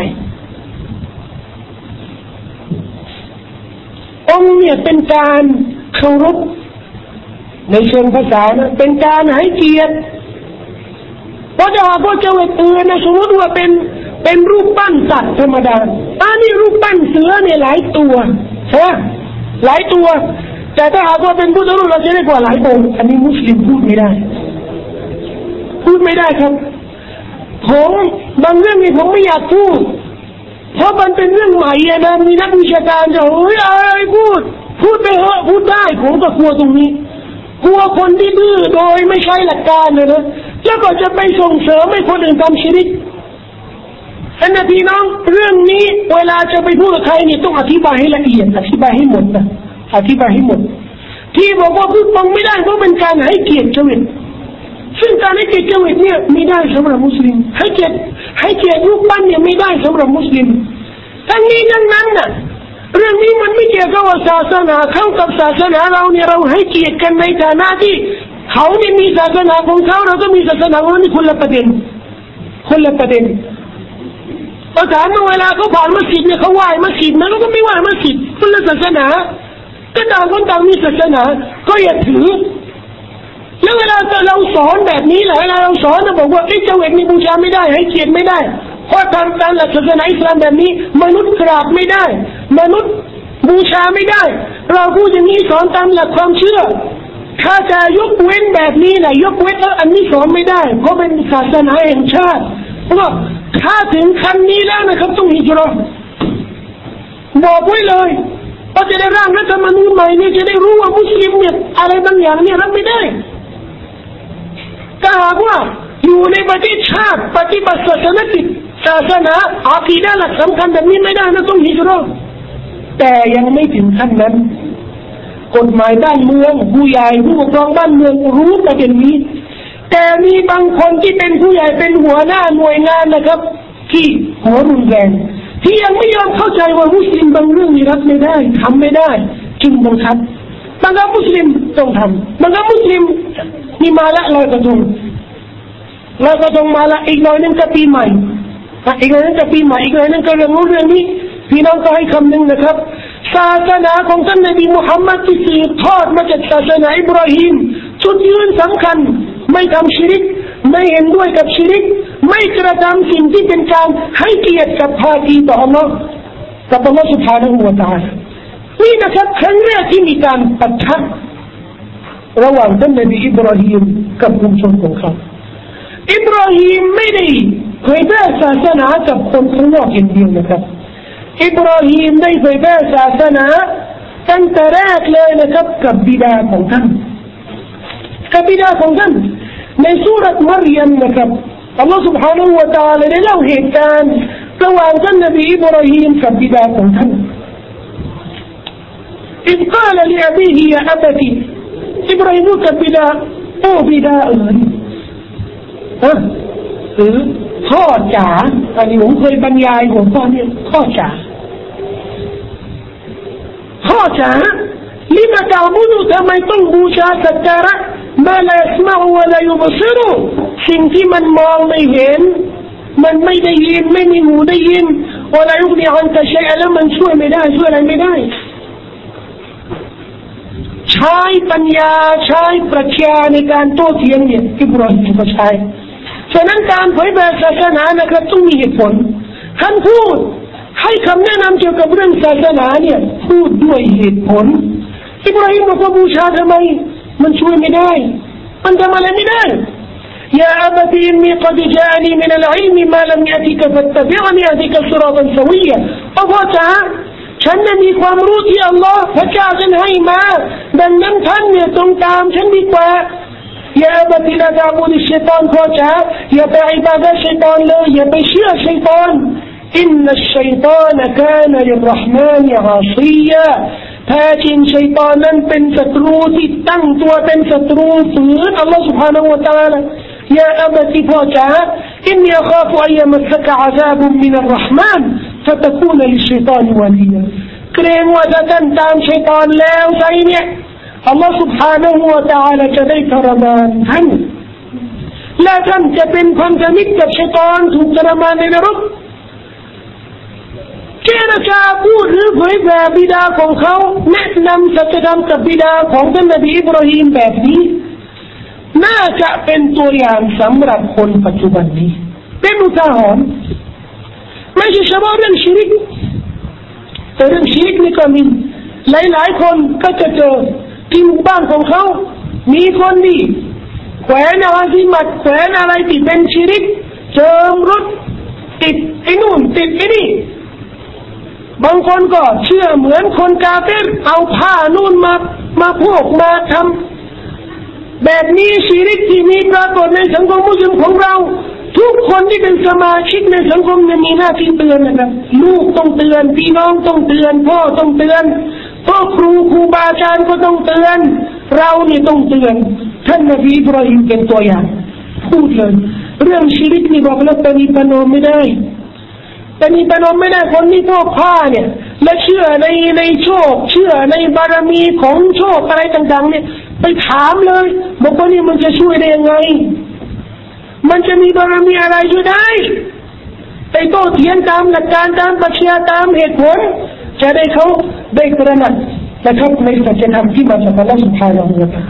องค์เนี่ยเป็นการเคารพในเชิงภาษานะเป็นการให้เกียรติเพราะจะหากว่าจะเวทอื่นนะสมมติว่าเป็นเป็นรูปปั้นสัตว์ธรรมดาอันนี้รูปปั้นเสือเนี่ยหลายตัวใช่ไหมหลายตัวแต่ถ้าหากว่าเป็นพุทธรูปเราจะเรียกว่าหลายองค์อันนี้มุสลิมพูดไม่ได้พูดไม่ได้ครับผมบางเรื่องนี่ผมไม่อยากพูดเพราะมันเป็นเรื่องใหม่นะมีนักวิชาการจะเฮ้ยอะไรพูดพูดไปเหอะพูดได้ผมก็กลัวตรงนี้กลัวคนที่ดื้อโดยไม่ใช่หลักการเลยนะแล้วก็จะไปส่งเสริมให้คนอื่นทำชิริกอันนั้นพี่น้องเรื่องนี้เวลาจะไปพูดกับใครนี่ต้องอธิบายให้ละเอียดอธิบายให้หมดนะอธิบายให้หมดที่บอกว่าพูดตรงไม่ได้เพราะเป็นการให้เกียรติจวิตซึ่งการให้เกียรติจวิตเนี่ยไม่ได้สำหรับมุสลิมให้เกียรติให้เกียรติรูปปั้นเนี่ยไม่ได้สำหรับมุสลิมทั้งนี้ทั้งนั้นน่ะเรื่องนี้มันไม่เกี่ยวกับศาสนาเข้ากับศาสนาเราเนี่ยเราให้เกียรติกันในฐานะที่เขาเนี่ยมีศาสนาของเขาเราก็มีศาสนาของเรานี่คนละประเด็นคนละประเด็นเราถามว่าเวลาเขาผ่านมัสยิดเนี่ยเขาไหว้มัสยิดนะเราก็ไม่ไหว้มัสยิดคนละศาสนาก็ต่างคนต่างมีศาสนาก็อย่าถือแล้วเวลาเราสอนแบบนี้แหละเวลาเราสอนเราบอกว่าไอ้เจ้าเอกนี่บูชาไม่ได้ให้เกียรติไม่ได้เพราะตามตามหลักศาสนาอิสลามแบบนี้มนุษย์กราบไม่ได้มนุษย์บูชาไม่ได้เราพูดอย่างนี้สอนตามหลักความเชื่อถ้าจะยกเว้นแบบนี้นะยกเว้นอันนี้สอนไม่ได้เพราะเป็นศาสนาแห่งชาติเพราะถ้าถึงขั้นนี้แล้วนะครับต้องฮิจเราะห์บอกไว้เลยก็จะได้ร่างรัฐธรรมนูญใหม่เนี่ยจะได้รู้ว่ามุสลิมเนี่ยอะไรบางอย่างเนี่ยรับไม่ได้ถ้าหากว่าอยู่ในประเทศชาติปฏิบัติศาสนกิจศาสนาอาคีดะห์หลักสำคัญแบบนี้ไม่ได้นะต้องฮิจเราะห์แต่ยังไม่ถึงขั้นนั้นกฎหมายบ้านเมืองผู้ใหญ่ผู้ปกครองบ้านเมืองรู้ประเด็นนี้แต่มีบางคนที่เป็นผู้ใหญ่เป็นหัวหน้าหน่วยงานนะครับที่หัวรุนแรงที่ยังไม่ยอมเข้าใจว่ามุสลิมบางเรื่องนี่รับไม่ได้ทำไม่ได้จึงบังคับบางครั้งมุสลิมต้องทำบางครั้งมุสลิมนี่มาละลอยกระทงลอยกระทงมาละอีกหน่อยนึงก็ปีใหม่อีกหน่อยนึงก็ปีใหม่อีกหน่อยนึงก็เรื่องนู้นเรื่องนี้พี่น้องก็ให้คำหนึ่งนะครับศาสนาของท่านนบีมุฮัมมัดที่สืบทอดมาจากศาสนาอิบราฮิมจุดยืนสำคัญไม่ทำชิริกไม่เห็นด้วยกับชิริกไม่กระทำสิ่งที่เป็นการให้เกียรติกับภาคีต่ออัลลอฮ์กับอัลลอฮ์ سبحانه และ تعالى นี่นะครับครั้งแรกที่มีการปะทะระหว่างท่านนบีอิบราฮิมกับกลุ่มชนของเขาอิบราฮิมไม่ได้เผยแพร่ศาสนากับคนข้างนอกอย่างเดียวนะครับอิบราฮิมได้เผยแพร่ศาสนาตั้งแต่แรกเลยนะครับกับบิดาของท่านกับบิดาของท่านในสุรษะมารยมนะครับอัลลอฮฺ سبحانه และ تعالى ได้เล่าเหตุการณ์ระหว่างท่านนบีอิบราฮิมกับบิดาของท่านإذ قال لأبيه يا أبتيอิบราฮิมกับบิดาโอ้บิดาเอ๋ยฮะหรือพ่อจ๋าอันนี้ผมเคยบรรยายหัวข้อนี้พ่อจ๋าพ่อจ๋าลิมาตะบุดุทำไมต้องบูชาสักการะมาลาสมาอุวะลายุบซิรุสิ่งที่มันมองไม่เห็นมันไม่ได้ยินไม่มีหูได้ยินวะลายุกนีอันกะชัยอะแล้วมันช่วยไม่ได้ช่วยอะไรไม่ได้ใช้ปัญญาใช้ปรัชญาในการโต้เถียงเนี่ยอิบราฮิมก็ใช้ฉะนั้นการเผยแผ่ศาสนานะครับต้องมีเหตุผลท่านพูดให้คำแนะนำเกี่ยวกับเรื่องศาสนาเนี่ยพูดด้วยเหตุผลอิบราฮิมบอกว่าบูชาทำไมมันช่วยไม่ได้มันทำอะไรไม่ได้يا أبت إني قد جاءني من العلم ما لم يأتك فاتبعني أهدك صراطا سويا พ่อจ๋าฉันนั้นมีความรู้ที่อัลลอฮ์พระเจ้าท่านให้มาดังนั้นท่านเนี่ยจงตามฉันดีกว่าอย่าอบัติลาดาบุลิชัยฏอนพ่อจ๋าอย่าไปอิบาดะห์ชัยฏอนเลยอย่าไปเชื่อชัยฏอนอินนัชชัยฏอนกานะลิรเราะห์มานิอาซียะแท้จริงชัยฏอนนั้นเป็นศัตรูที่ตั้งตัวเป็นศัตรูฝืนอัลลอฮ์ سبحانه และ تعالى يا أبتي พ่อจ๋า إني أخاف أن يمسك عذاب من الرحمن فتكون للشيطان وليا เกรงว่าจะท่านตามชัยฏอนแล้วไซเนี่ยอัลลอฮฺ سبحانه และ تعالى จะได้ทรมานท่านและท่านจะเป็นพันธมิตรกับชัยฏอนถูกทรมานในนรกเจรจาพูดหรือเผยแผ่บิดาของเขาแนะนำสัจธรรมกับบิดาของท่านนบีอิบราฮิมแบบนี้น่าจะเป็นตัวอย่างสำหรับคนปัจจุบันนี้เป็นอุทาหรณ์ไม่ใช่เฉพาะเรื่องชิริกแต่เรื่องชิริกนี่ก็มีหลายๆคนก็จะเจอที่หมู่บ้านของเขามีคนนี่แขวนอะไรที่มัดแขวนอะไรที่เป็นชิริกเจิมรถติดไอ้นู่นติดไอ้นี่บางคนก็เชื่อเหมือนคนกาเฟรเอาผ้านู่นมามาพวกมาทำแบบนี้ชิริกที่มีปรากฏในสังคมมุสลิมของเราทุกคนที่เป็นสมาชิกในสังคมเนี่ยมีหน้าที่เตือนนะครับลูกต้องเตือนพี่น้องต้องเตือนพ่อต้องเตือนพ่อครูครูบาอาจารย์ก็ต้องเตือนเราเนี่ยต้องเตือนท่านนบีอิบราฮิมเป็นตัวอย่างพูดเลยเรื่องชิริกนี่บอกแล้วปณีประนอมไม่ได้ปณีประนอมไม่ได้คนที่พวกผ้าเนี่ยและเชื่อในในโชคเชื่อในบารมีของโชคอะไรต่างๆเนี่ยไปถามเลยบอกว่านี่มันจะช่วยได้ยังไงมันจะมีบารมีอะไรช่วยได้ไปโต้เถียงตามหลักการตามปรัชญาตามเหตุผลจะได้เขาได้ตระหนักนะครับในสัจธรรมที่มาจากอัลลอฮฺ سبحانه และ تعالى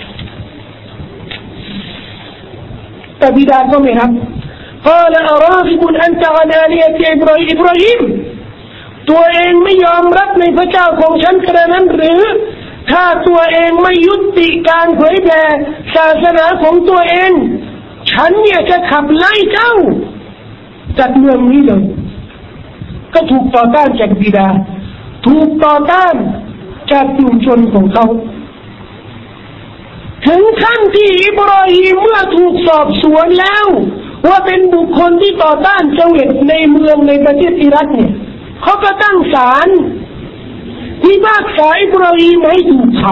แต่บิดาก็ไม่รับقال أراغب أنت عن آلهة إبراهيم إبراهيم ตัวเองไม่ยอมรับในพระเจ้าของฉันกระนั้นหรือถ้าตัวเองไม่ยุติการเผยแผ่ศาสนาของตัวเองฉันเนี่ยจะขับไล่เจ้าจากเมืองนี้เลยก็ถูกต่อต้านจากบิดาถูกต่อต้านจากกลุ่มชนของเขาถึงขั้นที่อิบราฮิมเมื่อถูกสอบสวนแล้วว่าเป็นบุคคลที่ต่อต้านเจวิตในเมืองในประเทศอิรักเนี่ยเขาก็ตั้งศาลพิพากษาอิบราฮิมให้ถูกเผา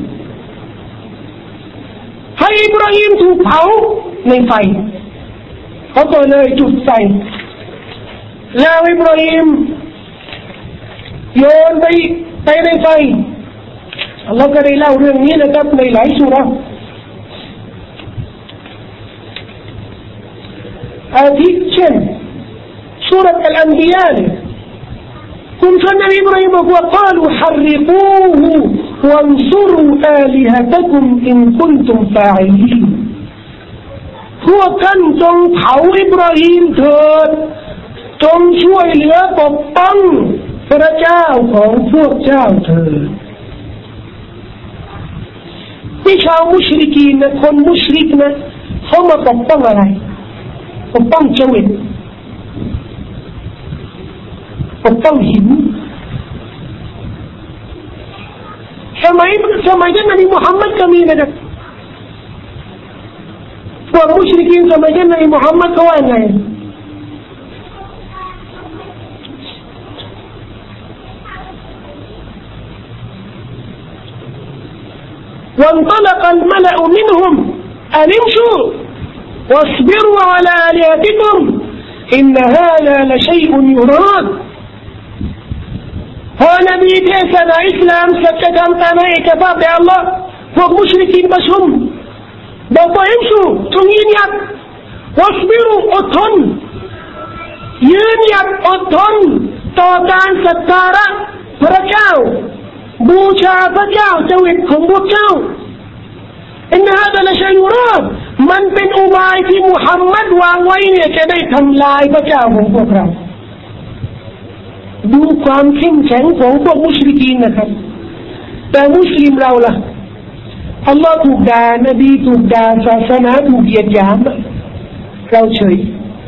ให้อิบราฮิมถูกเผาในไฟเขาก็เลยจุดไฟแล้วอิบราฮิมโยนไปไปในไฟอัลลอฮ์ก็ได้เล่าเรื่องนี้นะครับในหลายสุราะห์อาทิเช่นสุราะห์อัลอันบิยาคุณชนนบีอิบราฮิมบอกว่า قالوا حرقوه وانصروا آلهتكم إن كنتم فاعلين พวกท่านจงเผาอิบราฮิมเถิดจงช่วยเหลือปกป้องพระเจ้าของพวกเจ้าเถิดที่ชาวมุชริกีนนะคนมุชริกนะเขามาปกป้องอะไรปกป้องเจวิตปกป้องหินสมัยสมัยท่านนบีมุฮัมมัดก็มีนะครับพวกมุชริกีนสมัยท่านนบีมุฮัมมัดเขาว่าไงوانطلق الملأ منهم أن امشوا واصبروا على آلهتكم إن هذا لشيء يراد พอนบีเทศนาอิสลามสัจธรรมตามเอกภาพแด่อัลลอฮ์พวกมุชริกีนประชุมบอกว่าอิมชูจงยืนหยัดวัสบิรุอดทนยืนหยัดอดทนต่อการสักการะพระเจ้าบูชาพระเจ้าเจวิตของพวกเจ้าอินนาฮาดะละชัยยุรอดมันเป็นอุบายที่มุฮัมมัดวางไว้เนี่ยจะได้ทำลายพระเจ้าของพวกเราดูความเข้มแข็งของพวกมุชริกีนนะครับแต่มุสลิมเราล่ะอัลลอฮ์ถูกด่านบีถูกด่าศาสนาถูกเหยียดหยามเราเฉย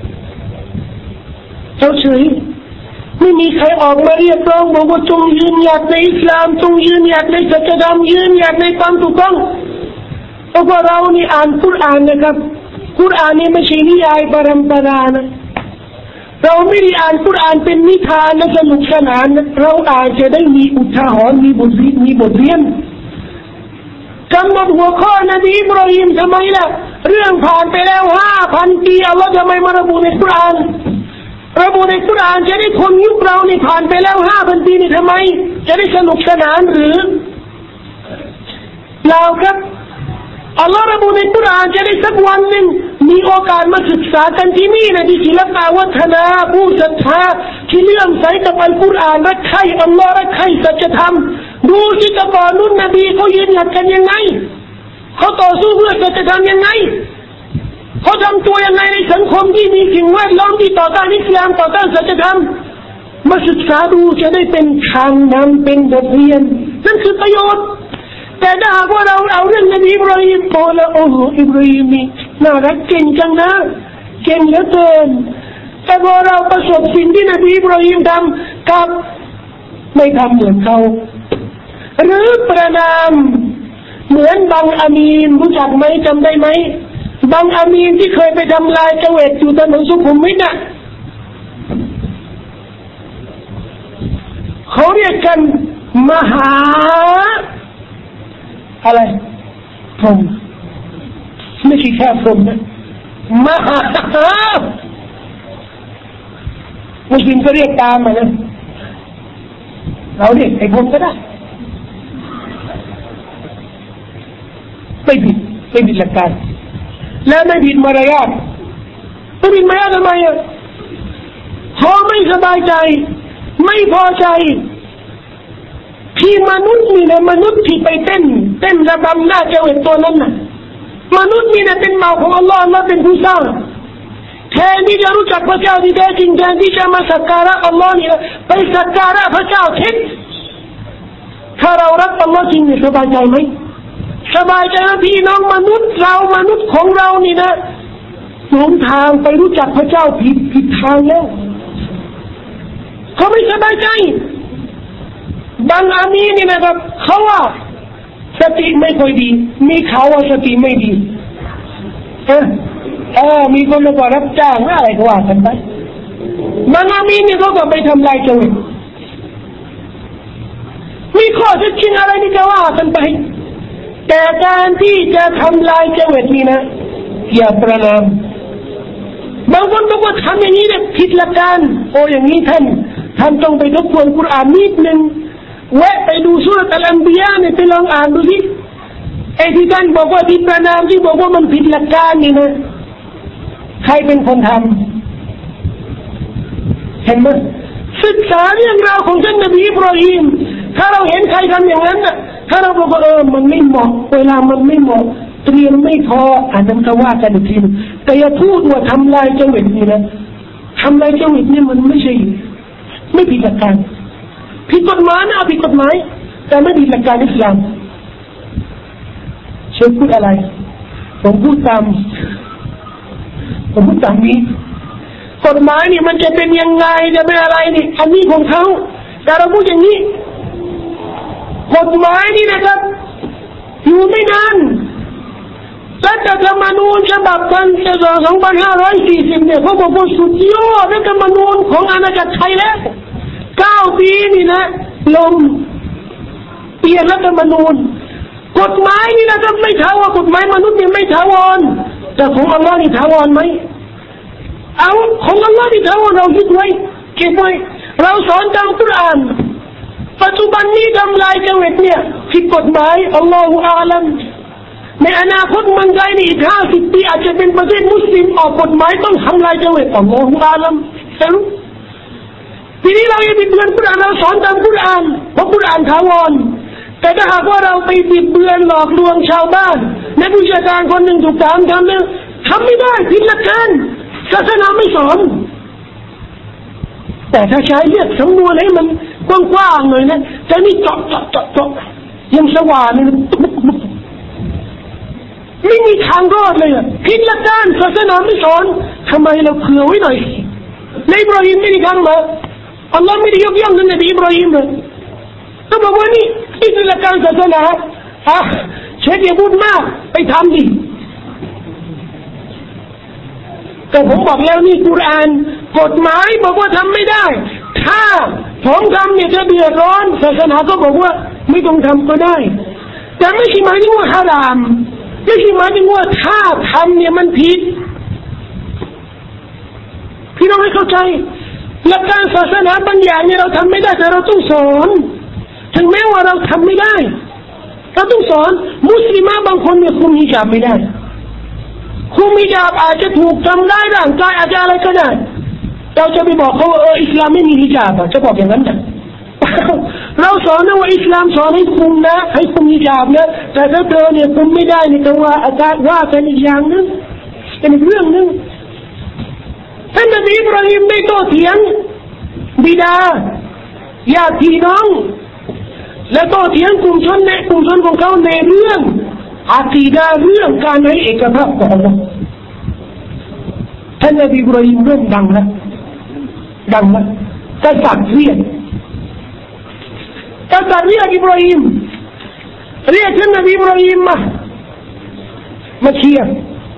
เราเฉยไม่มีใครออกมาเรียกร้องบอกว่าจงยืนหยัดในอิสลามจงยืนหยัดในสัจธรรมยืนหยัดในความถูกต้องเพราะว่าเรานี่อ่านกุรอานนะครับกุรอานนี่ไม่ใช่นิยายปรำปรานะเราไม่ได้อ่านกุรอานเป็นนิทานสนุกสนานเราอ่านจะได้มีอุทาหรณ์มีบทเรียนมีบทเรียนกำหนดหัวข้อนบีอิบราฮิมทำไมล่ะเรื่องผ่านไปแล้วห้าพันปีอัลลอฮ์ทำไมมาระบุในกุรอานระบุในกุรอานจะได้คนยุคเรานี่ผ่านไปแล้วห้าพันปีนี่ทำไมจะได้สนุกสนานหรือเราครับอัลลอฮ์ระบุในกุรอานจะได้สักวันหนึ่งมีโอกาสมาศึกษากันที่นี่นะที่ศิลปะวัฒนาผู้ศรัทธาที่เลื่อมใสกับอัลกุรอานรักใคร่อัลลอฮ์รักใคร่สัจธรรมดูที่ตะก่อนนู้นนบีเขายืนหยัดกันยังไงเขาต่อสู้เพื่อสัจธรรมยังไงเขาทำตัวยังไงในสังคมที่มีสิ่งแวดล้อมที่ต่อต้านอิสลามต่อต้านสัจธรรมมาศึกษาดูจะได้เป็นทางนำเป็นบทเรียนนั่นคือประโยชน์แต่ถ้าหากว่าเราเอาเรื่องนบีอิบราฮิมโตแล้วโอ้โหอิบราฮิมนี่น่ารักเก่งจังนะเก่งเหลือเกินแต่พอเราประสบสิ่งที่นบีอิบราฮิมทำกับไม่ทำเหมือนเขาหรือประนามเหมือนบังอามีนรู้จักไหมจำได้ไหมบังอามีนที่เคยไปทำลายเจวิตอยู่ถนนสุขุมวิทน่ะเขาเรียกกันมหาอะไรพรหมไม่ใช่แค่พรหมนะมหามุสลิมก็เรียกตามมานะเราเรียกไอ้พรหมก็ได้ไม่ผิดไม่ผิดหลักการและไม่ผิดมารยาทไม่ผิดมารยาททำไมอ่ะเขาไม่สบายใจไม่พอใจที่มนุษย์นี่นะมนุษย์ที่ไปเต้นเต้นระบำหน้าเจวิตตัวนั้นนะมนุษย์นี่นะเป็นเมาของอัลลอฮ์และเป็นผู้สร้างแทนที่จะรู้จักพระเจ้าที่แท้จริงแทนที่จะมาสักการะอัลลอฮ์นี่นะไปสักการะพระเจ้าเท็จถ้าเรารักอัลลอฮ์จริงเนี่ยสบายใจไหมสบายใจนะพี่น้องมนุษย์เรามนุษย์ของเรานี่นะหลงทางไปรู้จักพระเจ้าผิดผิดทางแล้วเขาไม่สบายใจบางอามีนี่นะครับเขาว่าสติไม่ค่อยดีมีเขาว่าสติไม่ดีเออเออมีคนมาขอรับจ้างอะไรก็ว่ากันไปบางอามีนี่เขาก็ไปทำลายเจวิตมีข้อเท็จจริงอะไรนี่ก็ว่ากันไปแต่การที่จะทำลายเจวิตนี่นะอย่าประนามบางคนบอกว่าทำอย่างนี้เนี่ยผิดหลักการโอ้อย่างนี้ท่านท่านต้องไปทบทวนกุรอานนิดนึงแวะไปดูซูเราะห์อัลอัมบิยาเนี่ยไปลองอ่านดูสิไอ้ที่ท่านบอกว่าที่ประนามที่บอกว่ามันผิดหลักการนี่นะใครเป็นคนทำเห็นไหมศึกษาเรื่องราวของท่านนบีอิบราฮิมถ้าเราเห็นใครทำอย่างนั้นน่ะถ้าเราบอกว่าเออมันไม่เหมาะเวลามันไม่เหมาะเตรียมไม่พออันนั้นก็ว่ากันอีกทีแต่อย่าพูดว่าทำลายเจวิตนี่นะทำลายเจวิตนี่มันไม่ใช่ไม่ผิดหลักการผิดกฎหมายนะผิดกฎหมายแต่ไม่ผิดหลักการอิสลามเชฟพูดอะไรผมพูดตามผมพูดตามนี้กฎหมายนี่มันจะเป็นยังไงจะเป็นอะไรนี่อันนี้ของเขาแต่เราพูดอย่างนี้กฎหมายนี่นะครับอยู่ไม่นานรัฐธรรมนูญฉบับพันสองพันห้าร้อยสี่สิบเนี่ยเขาบอกว่าสุดยอดรัฐธรรมนูญของอาณาจักรไทยแล้วเก้าปีนี่นะลมเปลี่ยนรัฐธรรมนูญกฎหมายนี่นะครับไม่ถาวรกฎหมายมนุษย์นี่ไม่ถาวรแต่ของอัลลอฮ์นี่ถาวรไหมเอาของอัลลอฮ์นี่ถาวรเรายึดไว้เก็บไว้เราสอนตามกุรอานปัจจุบันนี้ทำลายเจวิตเนี่ยผิดกฎหมายอัลลอฮฺอาลัมในอนาคตมันไกลนี่อีกห้าสิบปีอาจจะเป็นประเทศมุสลิมออกกฎหมายต้องทำลายเจวิตอัลลอฮฺอาลัมเห็นทีนี้เราอย่าบิดเบือนกุรอานเราสอนตามกุรอานเพราะกุรอานถาวรแต่ถ้าหากว่าเราไปบิดเบือนหลอกลวงชาวบ้านนักวิชาการคนหนึ่งถูกถามทำเนี่ยทำไม่ได้ผิดหลักการศาสนาไม่สอนแต่ถ้าใช้เลือกสำนวนให้มันกว้างๆหน่อยนะแต่นี่เจาะเจาะเจาะเจาะยังสว่างเลยไม่มีทางรอดเลยอ่ะผิดหลักการศาสนาไม่สอนทำไมเราเผื่อไว้หน่อยในอิบราฮิมไม่ได้ทำมาอัลลอฮ์ไม่ได้ยกย่องท่านนบีอิบราฮิมเลยก็บอกว่านี่นี่คือหลักการศาสนาอ่ะเช็คอย่าพูดมากไปทำดิแต่ผมบอกแล้วนี่กุรอานกฎหมายบอกว่าทำไม่ได้ถ้าผมทำเนี่ยจะเดือดร้อนศาสนาก็บอกว่าไม่ต้องทำก็ได้แต่ไม่ใช่หมายถึงว่าฮารามไม่ใช่หมายถึงว่าถ้าทำเนี่ยมันผิดพี่น้องให้เข้าใจหลักการศาสนาบางอย่างเนี่ยเราทำไม่ได้แต่เราต้องสอนถึงแม้ว่าเราทำไม่ได้เราต้องสอนมุสลิมบางคนเนี่ยคุมฮิญาบไม่ได้คุมฮิญาบอาจจะถูกทำได้ร่างกายอาจจะอะไรก็ได้เราจะไปบอกเขาว่าเอออิสลามไม่มีฮิญาบจะบอกอย่างนั้นนะเราสอนนะว่าอิสลามสอนให้คุมนะให้คุมฮิญาบนะแต่ถ้าเธอเนี่ยคุมไม่ได้นี่ก็ว่าอาจารย์ว่าเป็นอีกอย่างนึงเป็นอีกเรื่องนึงท่านนบีอิบราฮิมได้โต้เถียงบิดาญาติพี่น้องและโต้เถียงกลุ่มชนในกลุ่มชนของเขาในเรื่องอากีดะห์เรื่องการให้เอกภาพของอัลลอฮ์ท่านนบีอิบราฮิมเริ่มดังแล้วดังแล้วกษัตริย์เรียกกษัตริย์เรียกอิบราฮิมเรียกท่านนบีอิบราฮิมมามาเคลียร์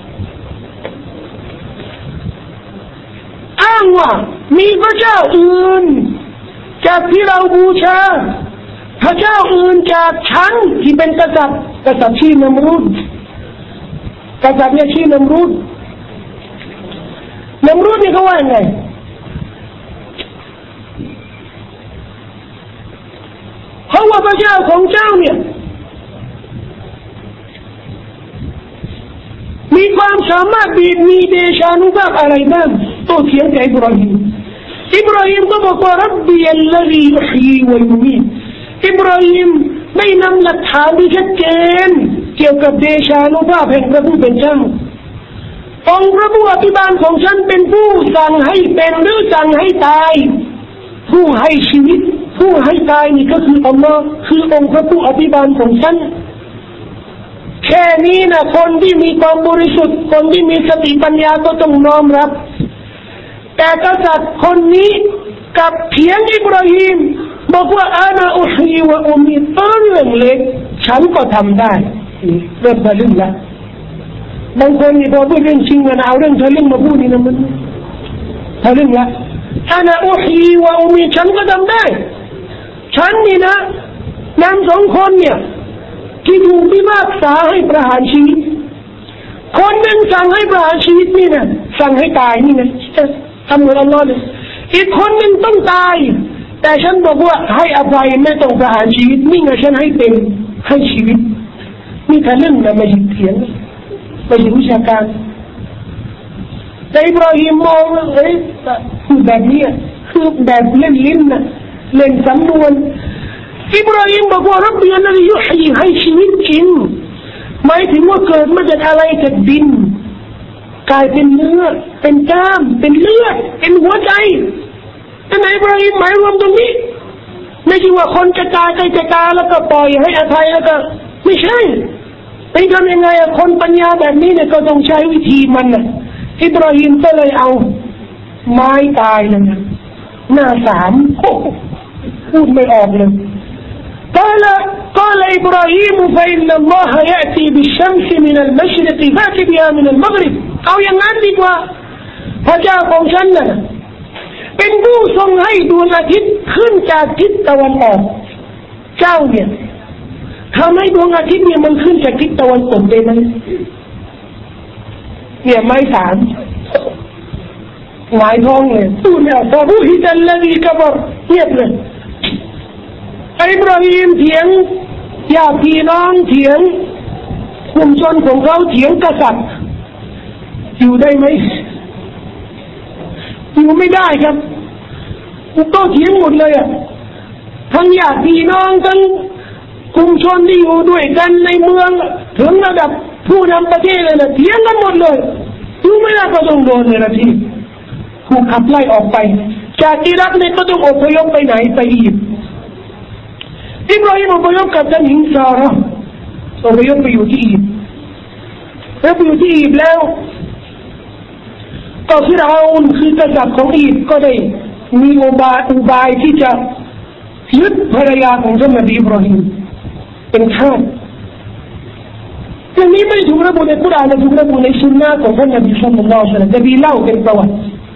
อ้างว่ามีพระเจ้าอื่นจากที่เราบูชาพระเจ้าอื่นจากฉันที่เป็นกษัตริย์กษัตริย์ชื่อนมรูดกษัตริย์เนี่ยชื่อนมรูดนมรูดนี่เขาว่าไงเขาว่าพระเจ้าของเจ้าเนี่ยมีความสามารถมีเดชานุภาพอะไรบ้างโต้เถียงกับอิบราฮิมอิบราฮิมก็บอกว่ารับบีอัลลอฮียุฮยีวะยุมีตอิบราฮิมได้นำหลักฐานที่ชัดเจนเกี่ยวกับเดชานุภาพแห่งพระผู้เป็นเจ้าองค์พระผู้อภิบาลของฉันเป็นผู้สั่งให้เป็นหรือสั่งให้ตายผู้ให้ชีวิตผู้ให้ตายนี่ก็คืออัลลอฮ์คือองค์พระผู้อภิบาลของฉันแค่นี้นะคนที่มีความบริสุทธิ์คนที่มีสติปัญญาก็ต้องน้อมรับแต่กษัตริย์คนนี้กับเถียงอิบราฮิมบอกว่าอานาอุฮีวะอุมีตเรื่องเล็กฉันก็ทำได้เริ่มทะลึ่งละบางคนนี่พอพูดเรื่องจริงมันเอาเรื่องทะลึ่งมาพูดนี่นะมันทะลึ่งละอานาอุฮีวะอุมีฉันก็ทำได้ฉันนี่นะนำสองคนเนี่ยที่ถูกพิพากษาให้ประหารชีวิตคนหนึ่งสั่งให้ประหารชีวิตนี่นะสั่งให้ตายนี่นะทำเหมือนอัลลอฮ์เลยอีกคนหนึ่งต้องตายแต่ฉันบอกว่าให้อภัยไม่ต้องประหารชีวิตนี่ไงฉันให้เต็มให้ชีวิตนี่ทะลึ่งนะไม่ใช่เถียงไม่ใช่วิชาการแต่อิบราฮิมมองว่าเอ้ยคือแบบนี้คือแบบเล่นลิ้นนะเล่นสำนวนอิบราฮิมบอกว่ารับเบียนนั้นยุฮีให้ชีวิตจริงหมายถึงว่าเกิดมาจากอะไรจากดินกลายเป็นเนื้อเป็นกล้ามเป็นเลือดเป็นหัวใจแต่นายอิบราฮิมหมายรวมตรงนี้ไม่ใช่ว่าคนจะตายใจจะตายแล้วก็ปล่อยให้อภัยแล้วก็ไม่ใช่ไปทำยังไงอะคนปัญญาแบบนี้เนี่ยก็ต้องใช้วิธีมันนะอิบราฮิมก็เลยเอาไม้ตายเลยนะหน้าสามพูดไม่ออกเลยقال قال إبراهيم فإن الله يأتي بالشمس من المشرق فأت بها من المغربเอาอย่างนั้นดีกว่าพระเจ้าของฉันน่ะเป็นผู้ทรงให้ดวงอาทิตย์ขึ้นจากทิศตะวันออกเจ้าเนี่ยทำให้ดวงอาทิตย์เนี่ยมันขึ้นจากทิศตะวันตกได้ไหมเนี่ยไม้สามหมายท้องเลยตู้เนี่ยพอรู้ฮิดัลลดีกบเงียบเลยอิบราฮิมเถียงญาติพี่น้องเถียงกลุ่มชนของเขาเถียงกษัตริย์อยู่ได้ไหมอยู่ไม่ได้ครับต้องเถียงหมดเลยอ่ะทั้งญาติพี่น้องทั้งกลุ่มชนที่อยู่ด้วยกันในเมืองถึงระดับผู้นำประเทศเลยนะเถียงกันหมดเลยอยู่ไม่ได้ก็ต้องโดนเลยนะที่ถูกขับไล่ออกไปจากอิรักเนี่ยก็ต้องอพยพไปไหนไปอียิปต์อิบราฮิมอพยพกับท่านหญิงซาร่าอพยพไปอยู่ที่อียิปต์แล้วไปอยู่ที่อียิปต์แล้วก็ฟิรเอาน์คือกษัตริย์ของอียิปต์ก็ได้มีอุบายอุบายที่จะยึดภรรยาของท่านนบีอิบราฮิมเป็นทาสเรื่องนี้ไม่ถูกระบุในกุรอานและถูกระบุในสุนนะของท่านนบีศ็อลลัลลอฮุอะลัยฮิวะซัลลัมนบีเล่าเป็นประวัติ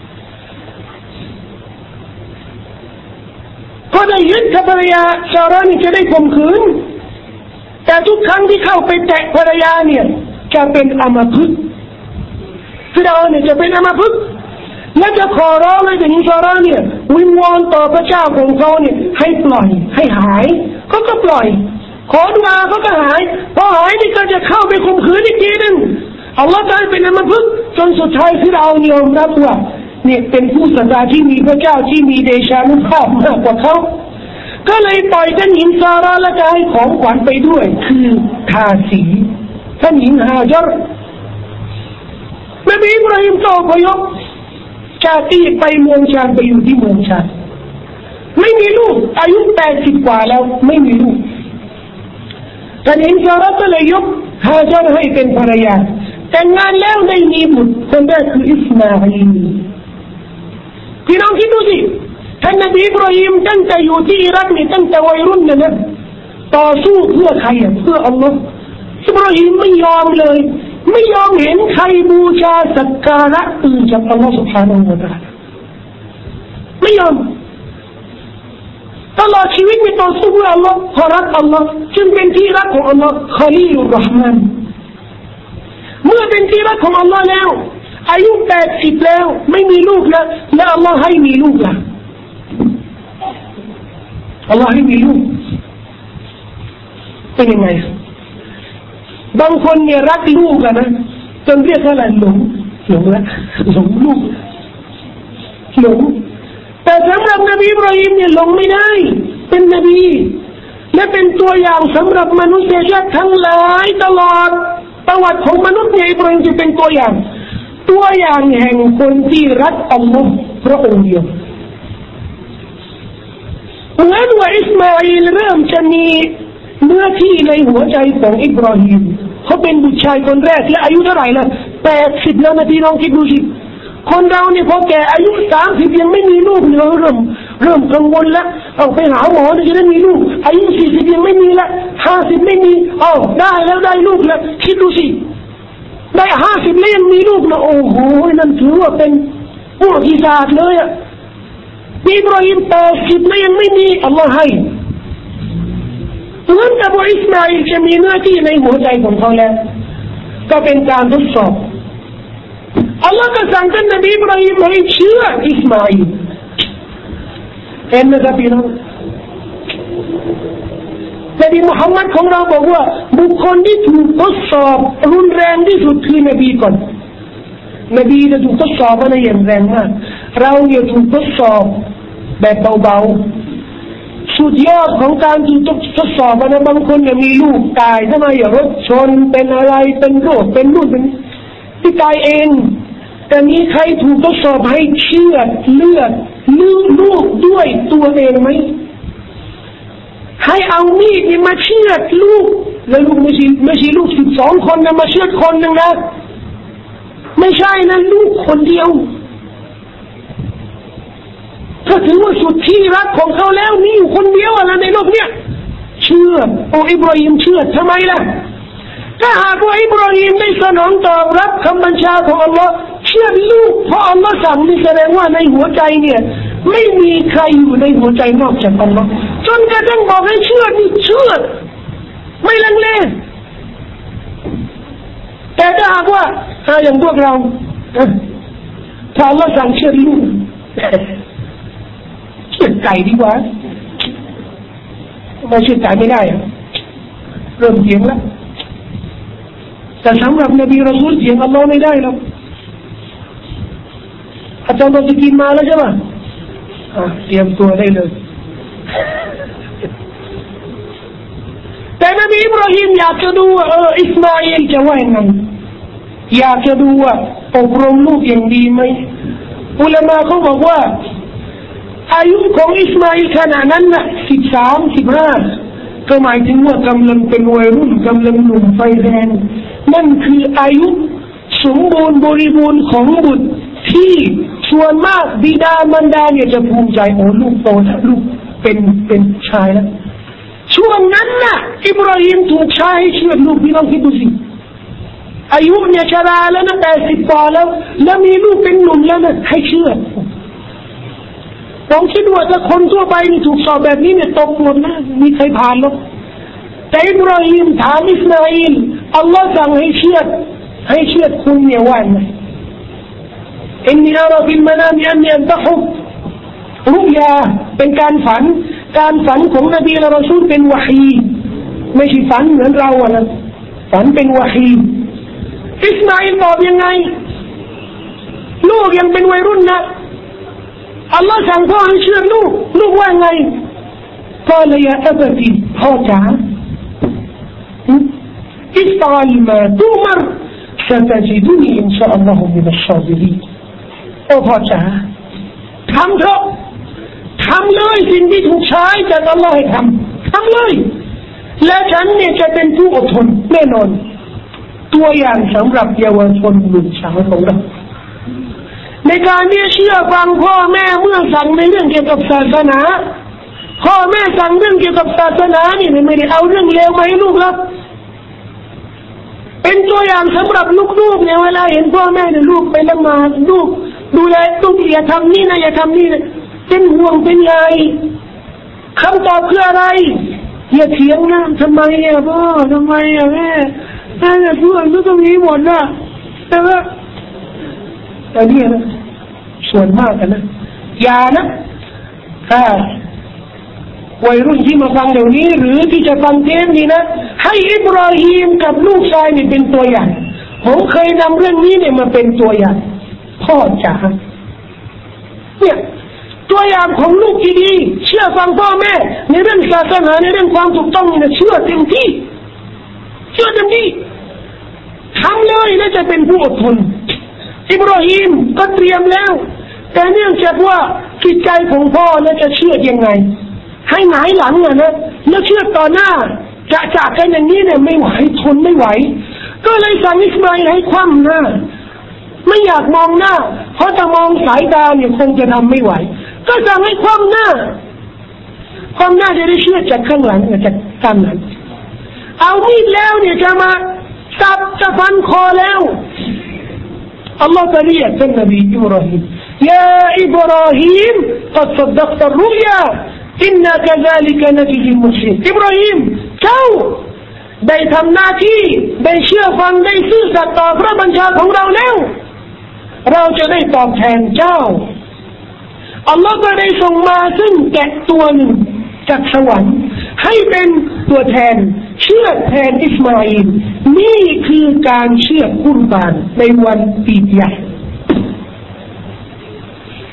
ก็ได้ยึดกับภรรยาซาร่านี่จะได้ข่มขืนแต่ทุกครั้งที่เข้าไปแตะภรรยาเนี่ยจะเป็นอัมพฤกษ์ฟิรเอาน์เนี่ยจะเป็นอัมพฤกษ์และจะขอร้องให้ถึงซาร่าเนี่ยวิงวอนต่อพระเจ้าของเขาเนี่ยให้ปล่อยให้หายเขาก็ปล่อยขอดุอาเขาก็หายพอหายนี่ก็จะเข้าไปข่มขืนอีกทีนึงอัลลอฮฺได้เป็นอัมพฤกษ์จนสุดท้ายฟิรเอาน์ยอมรับว่าเนี่ยเป็นผู้ศรัทธาที่มีพระเจ้าที่มีเดชานุภาพมากกว่าเขาก็เลยปล่อยท่านหญิงซาร่าและก็ให้ของขวัญไปด้วยคือทาสีท่านหญิงฮาญัรนบีอิบราฮิมก็อพยพจากที่ไปเมืองชามไปอยู่ที่เมืองชามไม่มีลูกอายุแปดสิบกว่าแล้วไม่มีลูกท่านหญิงซาร่าก็เลยยกฮาญัรให้เป็นภรรยาแต่งงานแล้วได้มีบุตรคนแรกคืออิสมาอีลพี่น้องคิดดูสิท่านนบีอิบราฮิมตั้งแต่อยู่ที่อิรักนี่ตั้งแต่วัยรุ่นนะนะต่อสู้เพื่อใครเพื่ออัลลอฮ์อิบราฮิมไม่ยอมเลยไม่ยอมเห็นใครบูชาสักการะอื่นจากอัลลอฮ์ سبحانه และ تعالى ไม่ยอมตลอดชีวิตมีต่อสู้เพื่ออัลลอฮ์ขอรักอัลลอฮ์จึงเป็นที่รักของอัลลอฮ์คอลีลุรเราะห์มานเมื่อเป็นที่รักของอัลลอฮ์แล้วอายุแปดสิบแล้วไม่มีลูกแล้วแล้วอัลลอฮ์ให้มีลูกละอัลลอฮ์ให้มีลูกเป็นยังไงบางคนเนี่ยรักลูกนะจนเรียกว่าอะไรหลงหลงละหลงลูกหลงแต่สำหรับนบีอิบราฮิมเนี่ยหลงไม่ได้เป็นนบีและเป็นตัวอย่างสำหรับมนุษยชาติทั้งหลายตลอดประวัติของมนุษย์เนี่ยอิบราฮิมจะเป็นตัวอย่างตัวอย่างแห่งคนที่รักอัลลอฮ์พระองค์เดียวเหมือนว่าอิสมาอีลเริ่มจะมีเนื้อที่ในหัวใจของอิบราฮิมเขาเป็นบุตรชายคนแรกและอายุเท่าไหร่ละแปดสิบแล้วนะพี่น้องคิดดูสิคนเราเนี่ยพอแก่อายุสามสิบยังไม่มีลูกเนี่ยเริ่มเริ่มกังวลแล้วเอาไปหาหมอจะได้มีลูกอายุสี่สิบยังไม่มีละห้าสิบไม่มีอ้าวได้แล้วได้ลูกแล้วคิดดูสิได้ห้าสิบแล้วยังมีลูกนะโอ้โหนั่นถือว่าเป็นประวัติศาสตร์เลยอ่ะอิบราฮิมแปดสิบแล้วยังไม่มีอัลลอฮ์ให้เหมือนกับว่าอิสมาอิลจะมีหน้าที่ในหัวใจของเขาแล้วก็เป็นการทดสอบอัลลอฮ์ก็สั่งท่านนบีอิบราฮิมให้เชื่ออิสมาอิลเห็นไหมครับพี่น้องนบีมุฮัมมัดของเราบอกว่าบุคคลที่ถูกทดสอบรุนแรงที่สุดคือนบีก่อนนบีจะถูกทดสอบอะไรอย่างแรงมากเราเนี่ยถูกทดสอบแบบเบาๆสุดยอดของการทดสอบนะบางคนเนี่ยมีลูกตายทำไมอย่างรถชนเป็นอะไรเป็นโรคเป็นนู่นเป็นที่ตายเองแต่มีใครถูกทดสอบให้เชื่อเลือดลูกลูกด้วยตัวเองไหมให้เอามีดนี่มาเชื่อลูกแล้วลูกไม่ใช่ไม่ใช่ลูกสิบสองคนนะมาเชื่อคนหนึ่งนะไม่ใช่นะลูกคนเดียวถ้าถือว่าสุดที่รักของเขาแล้วมีอยู่คนเดียวอะไรในโลกเนี้ยเชื่อโอ้อิบราฮิมเชื่อทำไมล่ะถ้าหากว่าอิบราฮิมได้สนองตอบรับคำบัญชาของอัลลอฮ์เชื่อลูกเพราะอัลลอฮ์สั่งนี่แสดงว่าในหัวใจเนี่ยไม่มีใครอยู่ในหัวใจนอกจากอัลลอฮ์จนกระทั่งบอกให้เชื่อนี่เชื่อไม่ลังเลแต่ถ้าหากว่าถ้าอย่างพวกเราถ้าอัลลอฮ์สั่งเชื่อลูกเชื่อไก่ดีกว่าไม่เชื่อไก่ไม่ได้เริ่มเถียงแล้วแต่สำหรับนบีรอซูลเถียงอัลลอฮ์ไม่ได้หรอกอาจารย์ตอนจะกินมาแล้วใช่ไหมเตรียมตัวได้เลยแต่นบีอิบราฮิมอยากจะดูว่าเอออิสมาอิลจะว่ายังไงอยากจะดูว่าอบรมลูกอย่างดีไหมอุลามะเขาบอกว่าอายุของอิสมาอิลขณะนั้นน่ะสิบสามสิบห้าก็หมายถึงว่ากำลังเป็นวัยรุ่นกำลังหนุ่มไฟแรงนั่นคืออายุสมบูรณ์บริบูรณ์ของบุตรที่ส่วนมากบิดามารดาเนี่ยจะภูมิใจโอ้ลูกโตแล้วลูกเป็นเป็นชายแล้วช่วงนั้นน่ะอิบราฮิมถูกชายเชื่อลูกพี่น้องคิดดูสิอายุเนี่ยชราแล้วนะแต่สิบกว่าแล้วแล้วมีลูกเป็นหนุ่มแล้วนะให้เชื่อผมคิดว่าถ้าคนทั่วไปนี่ถูกสอบแบบนี้เนี่ยตกหมดนะมีใครผ่านหรอกแต่อิบราฮิมถามอิสมาอิลอัลลอฮ์สั่งให้เชื่อให้เชื่อคุณเนี่ยว่าไงอินนีอาราบิลมานามิอันนีอันตะฮุรุยาเป็นการฝันการฝันของนบีและรอซูลเป็นวะฮีไม่ใช่ฝันเหมือนเราอะนะฝันเป็นวะฮีอิสมาอิลตอบยังไงลูกยังเป็นวัยรุ่นนะอัลลอฮ์สั่งพ่อให้เชื่อลูกลูกว่าไงก็เลยยาอับตีพ่อจ๋าอิสตัลมาตูมรستجدني إن شاء الله من الصابرينโอ้พ่อจ๋าทำเถอะทำเลยสิ่งที่ถูกใช้จากอัลลอฮ์ให้ทำทำเลยและฉันเนี่ยจะเป็นผู้อดทนแน่นอนตัวอย่างสำหรับเยาวชนหนุ่มสาวของเราในการที่เชื่อฟังพ่อแม่เมื่อสั่งในเรื่องเกี่ยวกับศาสนาพ่อแม่สั่งเรื่องเกี่ยวกับศาสนานี่ไม่ได้เอาเรื่องเลวมาให้ลูกรับเป็นตัวอย่างสำหรับลูกๆเนี่ยเวลาเห็นพ่อแม่เนี่ยลูกไปละหมาดลูกดูแลลูกอย่าทำนี่นะอย่าทำนี่นะเป็นห่วงเป็นใยคำตอบคืออะไรอย่าเถียงนะทำไมอ่ะพ่อทำไมอ่ะแม่แม่จะพูดก็ต้องมีหมดนะแต่ว่าแต่นี่นะส่วนมากนะอย่านะถ้าวัยรุ่นที่มาฟังเดี๋ยวนี้หรือที่จะฟังเทปนี้นะให้อิบราฮิมกับลูกชายนี่เป็นตัวอย่างผมเคยนำเรื่องนี้เนี่ยมาเป็นตัวอย่างพ่อจ๋าเนี่ยตัวอย่างของลูกที่ดีเชื่อฟังพ่อแม่ในเรื่องศาสนาในเรื่องความถูกต้องเนี่ยเชื่อเต็มที่เชื่อเต็มที่ทำเลยและจะเป็นผู้อดทนอิบราฮิมก็เตรียมแล้วแต่เนื่องจากว่าจิตใจของพ่อเนี่ยจะเชื่อยังไงให้หงายหลังอ่ะนะแล้วเชื่อต่อหน้าจะจากกันอย่างนี้เนี่ยไม่ไหวทนไม่ไหวก็เลยสั่งอิสมาอิลให้คว่ำหน้าไม่อยากมองหน้าเพราะถ้ามองสายตาเนี่ยคงจะทำไม่ไหวก็สั่งให้คว่ำหน้าคว่ำหน้าจะได้เชื่อจากข้างหลังจากด้านหลังเอามีดแล้วเนี่ยจะมาสับจะฟันคอแล้วอัลลอฮฺตะเรียกท่านนบีอิบราฮิมยาอิบราฮิมقد صدقت الرؤيا إنا كذلك نجزي المحسنينอิบราฮิมเจ้าได้ทำหน้าที่ได้เชื่อฟังได้ซื่อสัตย์ต่อพระบัญชาของเราแล้วเราจะได้ตอบแทนเจ้าอัลลอฮฺก็ได้ส่งมาซึ่งแกะตัวหนึ่งจากสวรรค์ให้เป็นตัวแทนเชื่อแทนอิสมาอิลนี่คือการเชื่อกุรบานในวันปีใหญ่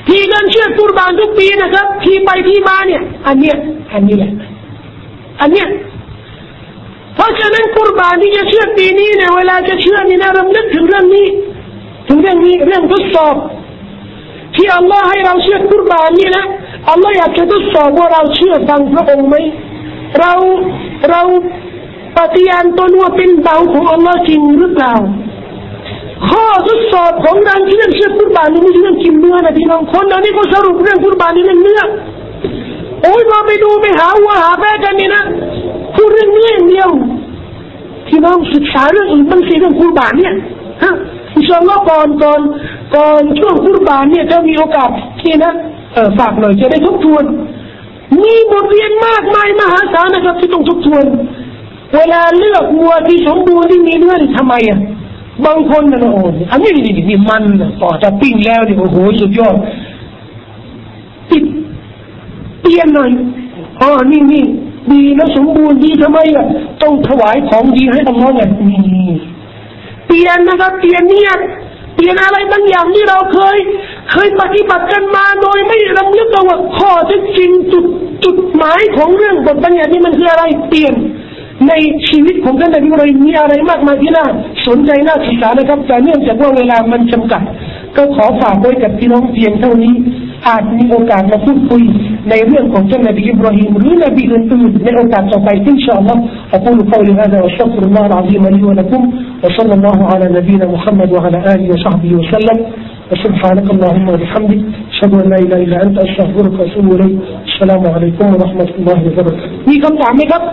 ที่เงินเชือดกุรบานทุกปีนะครับที่ไปที่มาเนี่ยอันเนี้ยอันนี้แหละอันเนี้ยเพราะฉะนั้นกุรบานที่จะเชือดปีนี้เนี่ยเวลาจะเชือดนี่นะรำลึกถึงเรื่องนี้ถึงเรื่องนี้เรื่องทดสอบที่อัลลอฮ์ให้เราเชือดกุรบานนี่นะอัลลอฮ์อยากจะทดสอบว่าเราเชื่อฟังพระองค์ไหมเราเราปฏิญาณตนว่าเป็นเบาของอัลลอฮ์จริงหรือเปล่าข้อทดสอบของการที่เชื่อกุรบานนี่ไม่ใช่เรื่องกินเนื้อนะพี่น้องคนเรานี่ก็สรุปเรื่องกุรบานนี่เรื่องเนื้อโอ้ยมาไปดูไปหาวัวหาแพะกันนี่นะพูดเรื่องเนื้ออย่างเดียวพี่น้องศึกษาเรื่องอื่นบ้างสิเรื่องกุรบานเนี่ยฮะอินชาอัลลอฮ์ก่อนก่อนก่อนช่วงกุรบานเนี่ยถ้ามีโอกาสที่นะเออฝากหน่อยจะได้ทบทวนมีบทเรียนมากมายมหาศาลนะครับที่ต้องทบทวนเวลาเลือกวัวที่สมบูรณ์ที่มีเนื้อทำไมอ่ะบางคนนะโอ้ยอันนี้นี่นี่มันต่อจากปิ้งแล้วนี่โอ้โหสุดยอดติดเปลี่ยนหน่อยอ๋อนี่นี่ดีนะสมบูรณ์ดีทำไมอ่ะต้องถวายของดีให้อัลลอฮ์เนี่ยนี่เปลี่ยนนะครับเปลี่ยนเนี่ยเปลี่ยนอะไรบางอย่างที่เราเคยเคยปฏิบัติกันมาโดยไม่รำลึกว่าข้อเท็จจริงจุดจุดหมายของเรื่องบทบัญญัตินี้มันคืออะไรเปลี่ยนในชีวิตของท่านนบีเรามีอะไรมากมายที่น่าสนใจน่าศึกษานะครับแต่เนื่องจากว่าเวลามันจำกัดก็ขอฝากไว้กับพี่น้องเพียงเท่านี้อาจมีโอกาสมาพูดคุยในเรื่องของท่านนบีอิบราฮิมหรือนบีอื่นๆในโอกาสต่อไปอินชาอัลลอฮ์ أقول قولي هذا وأستغفر الله العظيم لي ولكم وصلى الله على نبينا محمد وعلى آله وصحبه وسلم وسبحانك اللهم وبحمدك أشهد أن لا إله إلا أنت أستغفرك وأتوب إليك السلام عليكم ورحمة الله وبركاته มีคำถามไหมครับ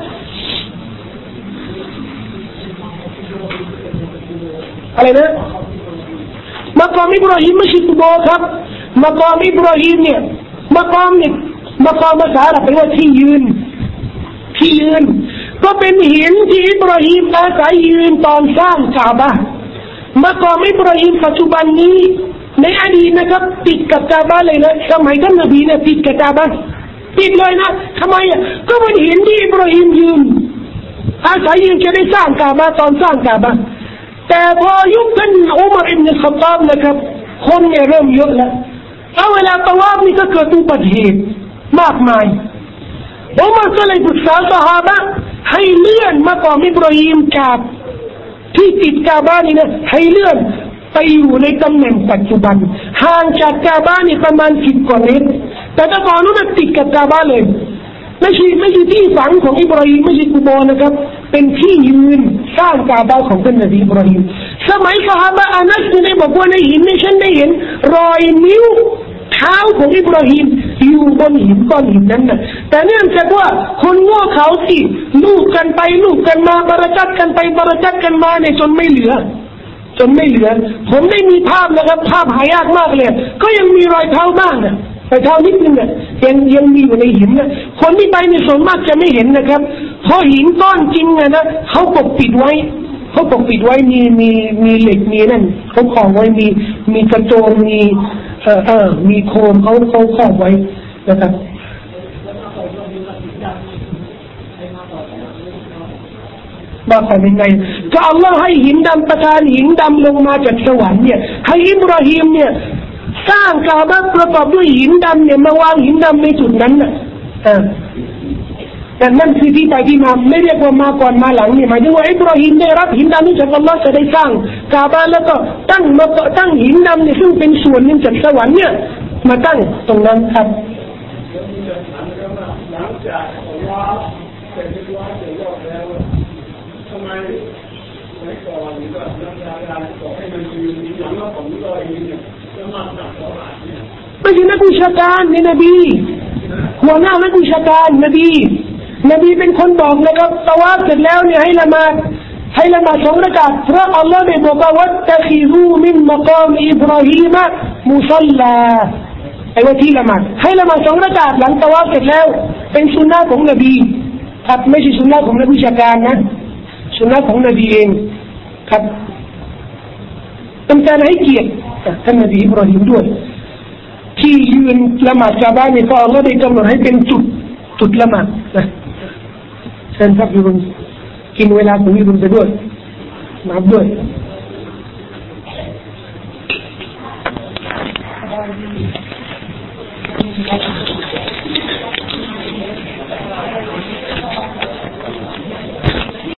อะไรนะมากอมอิบราฮิมไม่ใช่กุโบครับมากอมอิบราฮิมเนี่ยมากอมเนี่ยมากอมภาษาอาหรับแปลว่าที่ยืนที่ยืนก็เป็นหินที่อิบราฮิมอาศัยยืนตอนสร้างกาบะห์มากอมอิบราฮิมปัจจุบันนี้ในอดีตนะครับติดกับกาบะห์เลยนะสมัยท่านนบีเนี่ยติดกับกาบะห์ติดเลยนะทำไมอ่ะก็เป็นหินที่อิบราฮิมยืนอาศัยยืนจะได้สร้างกาบะห์ตอนสร้างกาบะห์แต่พอยุคท่านอุมัรอิบนุขัฏฏอบนะครับคนเนี่ยเริ่มเยอะแล้วเอาเวลาตะวาฟนี่ก็เกิดอุบัติเหตุมากมายอุมัรก็เลยปรึกษาซอฮาบะห์ให้เลื่อนมากอมอิบราฮิมจากที่ติดกาบะห์นี่นะให้เลื่อนไปอยู่ในตำแหน่งปัจจุบันห่างจากกาบะห์นี่ประมาณสิบกว่าเมตรแต่ตะกอนนั้นติดกับกาบะห์เลยไม่ใช่ไม่ใช่ที่ฝังของอิบราฮิมไม่ใช่กุโบนะครับเป็นที่ยืนสร้างกาบะห์ของท่านนบีอิบราฮิมสมัยซอฮาบะห์อานัสเนี่ยบอกว่าในหินนี่ฉันได้เห็นรอยนิ้วเท้าของอิบราฮิมอยู่บนหินก้อนหินนั้นน่ะแต่เนื่องจากว่าคนโง่เขาสิลูกกันไปลูกกันมาบราจัดกันไปบราจัดกันมาเนี่ยจนไม่เหลือจนไม่เหลือผมได้มีภาพนะครับภาพหายากมากเลยก็ยังมีรอยเท้าบ้างนะรอยเท้านิดนึงอ่ะยังยังมีอยู่ในหินนะคนที่ไปในส่วนมากจะไม่เห็นนะครับเพราะหินก้อนจริงอ่ะนะเขาปกปิดไว้เขาปกปิดไว้มีมีมีเหล็กมีนั่นเขาคล้องไว้มีมีกระโจมมีเออเออมีโคมเขาเขาคล้องไว้นะครับมาขอเป็นไงก็อัลลอฮ์ให้หินดำประทานหินดำลงมาจากสวรรค์เนี่ยให้อิบราฮิมเนี่ยสร้างกาบะห์ประกอบด้วยหินดำเนี่ยมาวางหินดำในจุดนั้นน่ะอ่าแต่นั่นคือที่ไปที่มาไม่เรียกว่ามาก่อนมาหลังนี่หมายถึงว่าอิบราฮิมได้รับหินดำนี้จากอัลลอฮ์จะได้สร้างกาบะห์แล้วก็ตั้งมาตั้งหินดำเนี่ยซึ่งเป็นส่วนหนึ่งจากสวรรค์เนี่ยมาตั้งตรงนั้นครับทำไมในก่อนนี่ก็นักวิชาการบอกให้มันยืนหลังของอิบราฮิมเนี่ยจะมาจับตัวอาเนี่ยไม่ใช่นักวิชาการในนบีหัวหน้านักวิชาการนบีนบีเป็นคนบอกนะครับตะวาฟเสร็จแล้วเนี่ยให้ละหมาดให้ละหมาดสองรากาตเพราะอัลลอฮ์ได้บอกว่าวัตตะคิซูมินมะกามอิบราฮีมะมุศอลลาไอ้ว่าที่ละหมาดให้ละหมาดสองรากาตหลังตะวาฟเสร็จแล้วเป็นสุนนะของนบีครับไม่ใช่สุนนะของนักวิชาการนะสุนนะของนบีเองครับเป็นการให้เกียรติท่านนบีอิบราฮิมด้วยที่ยืนละหมาดกาบะห์เนี่ยก็อัลลอฮ์ได้กำหนดให้เป็นจุดจุดละหมาดนะเช่นครับยูรุนกินเวลาของยูรุนไปด้วยนับด้วย الله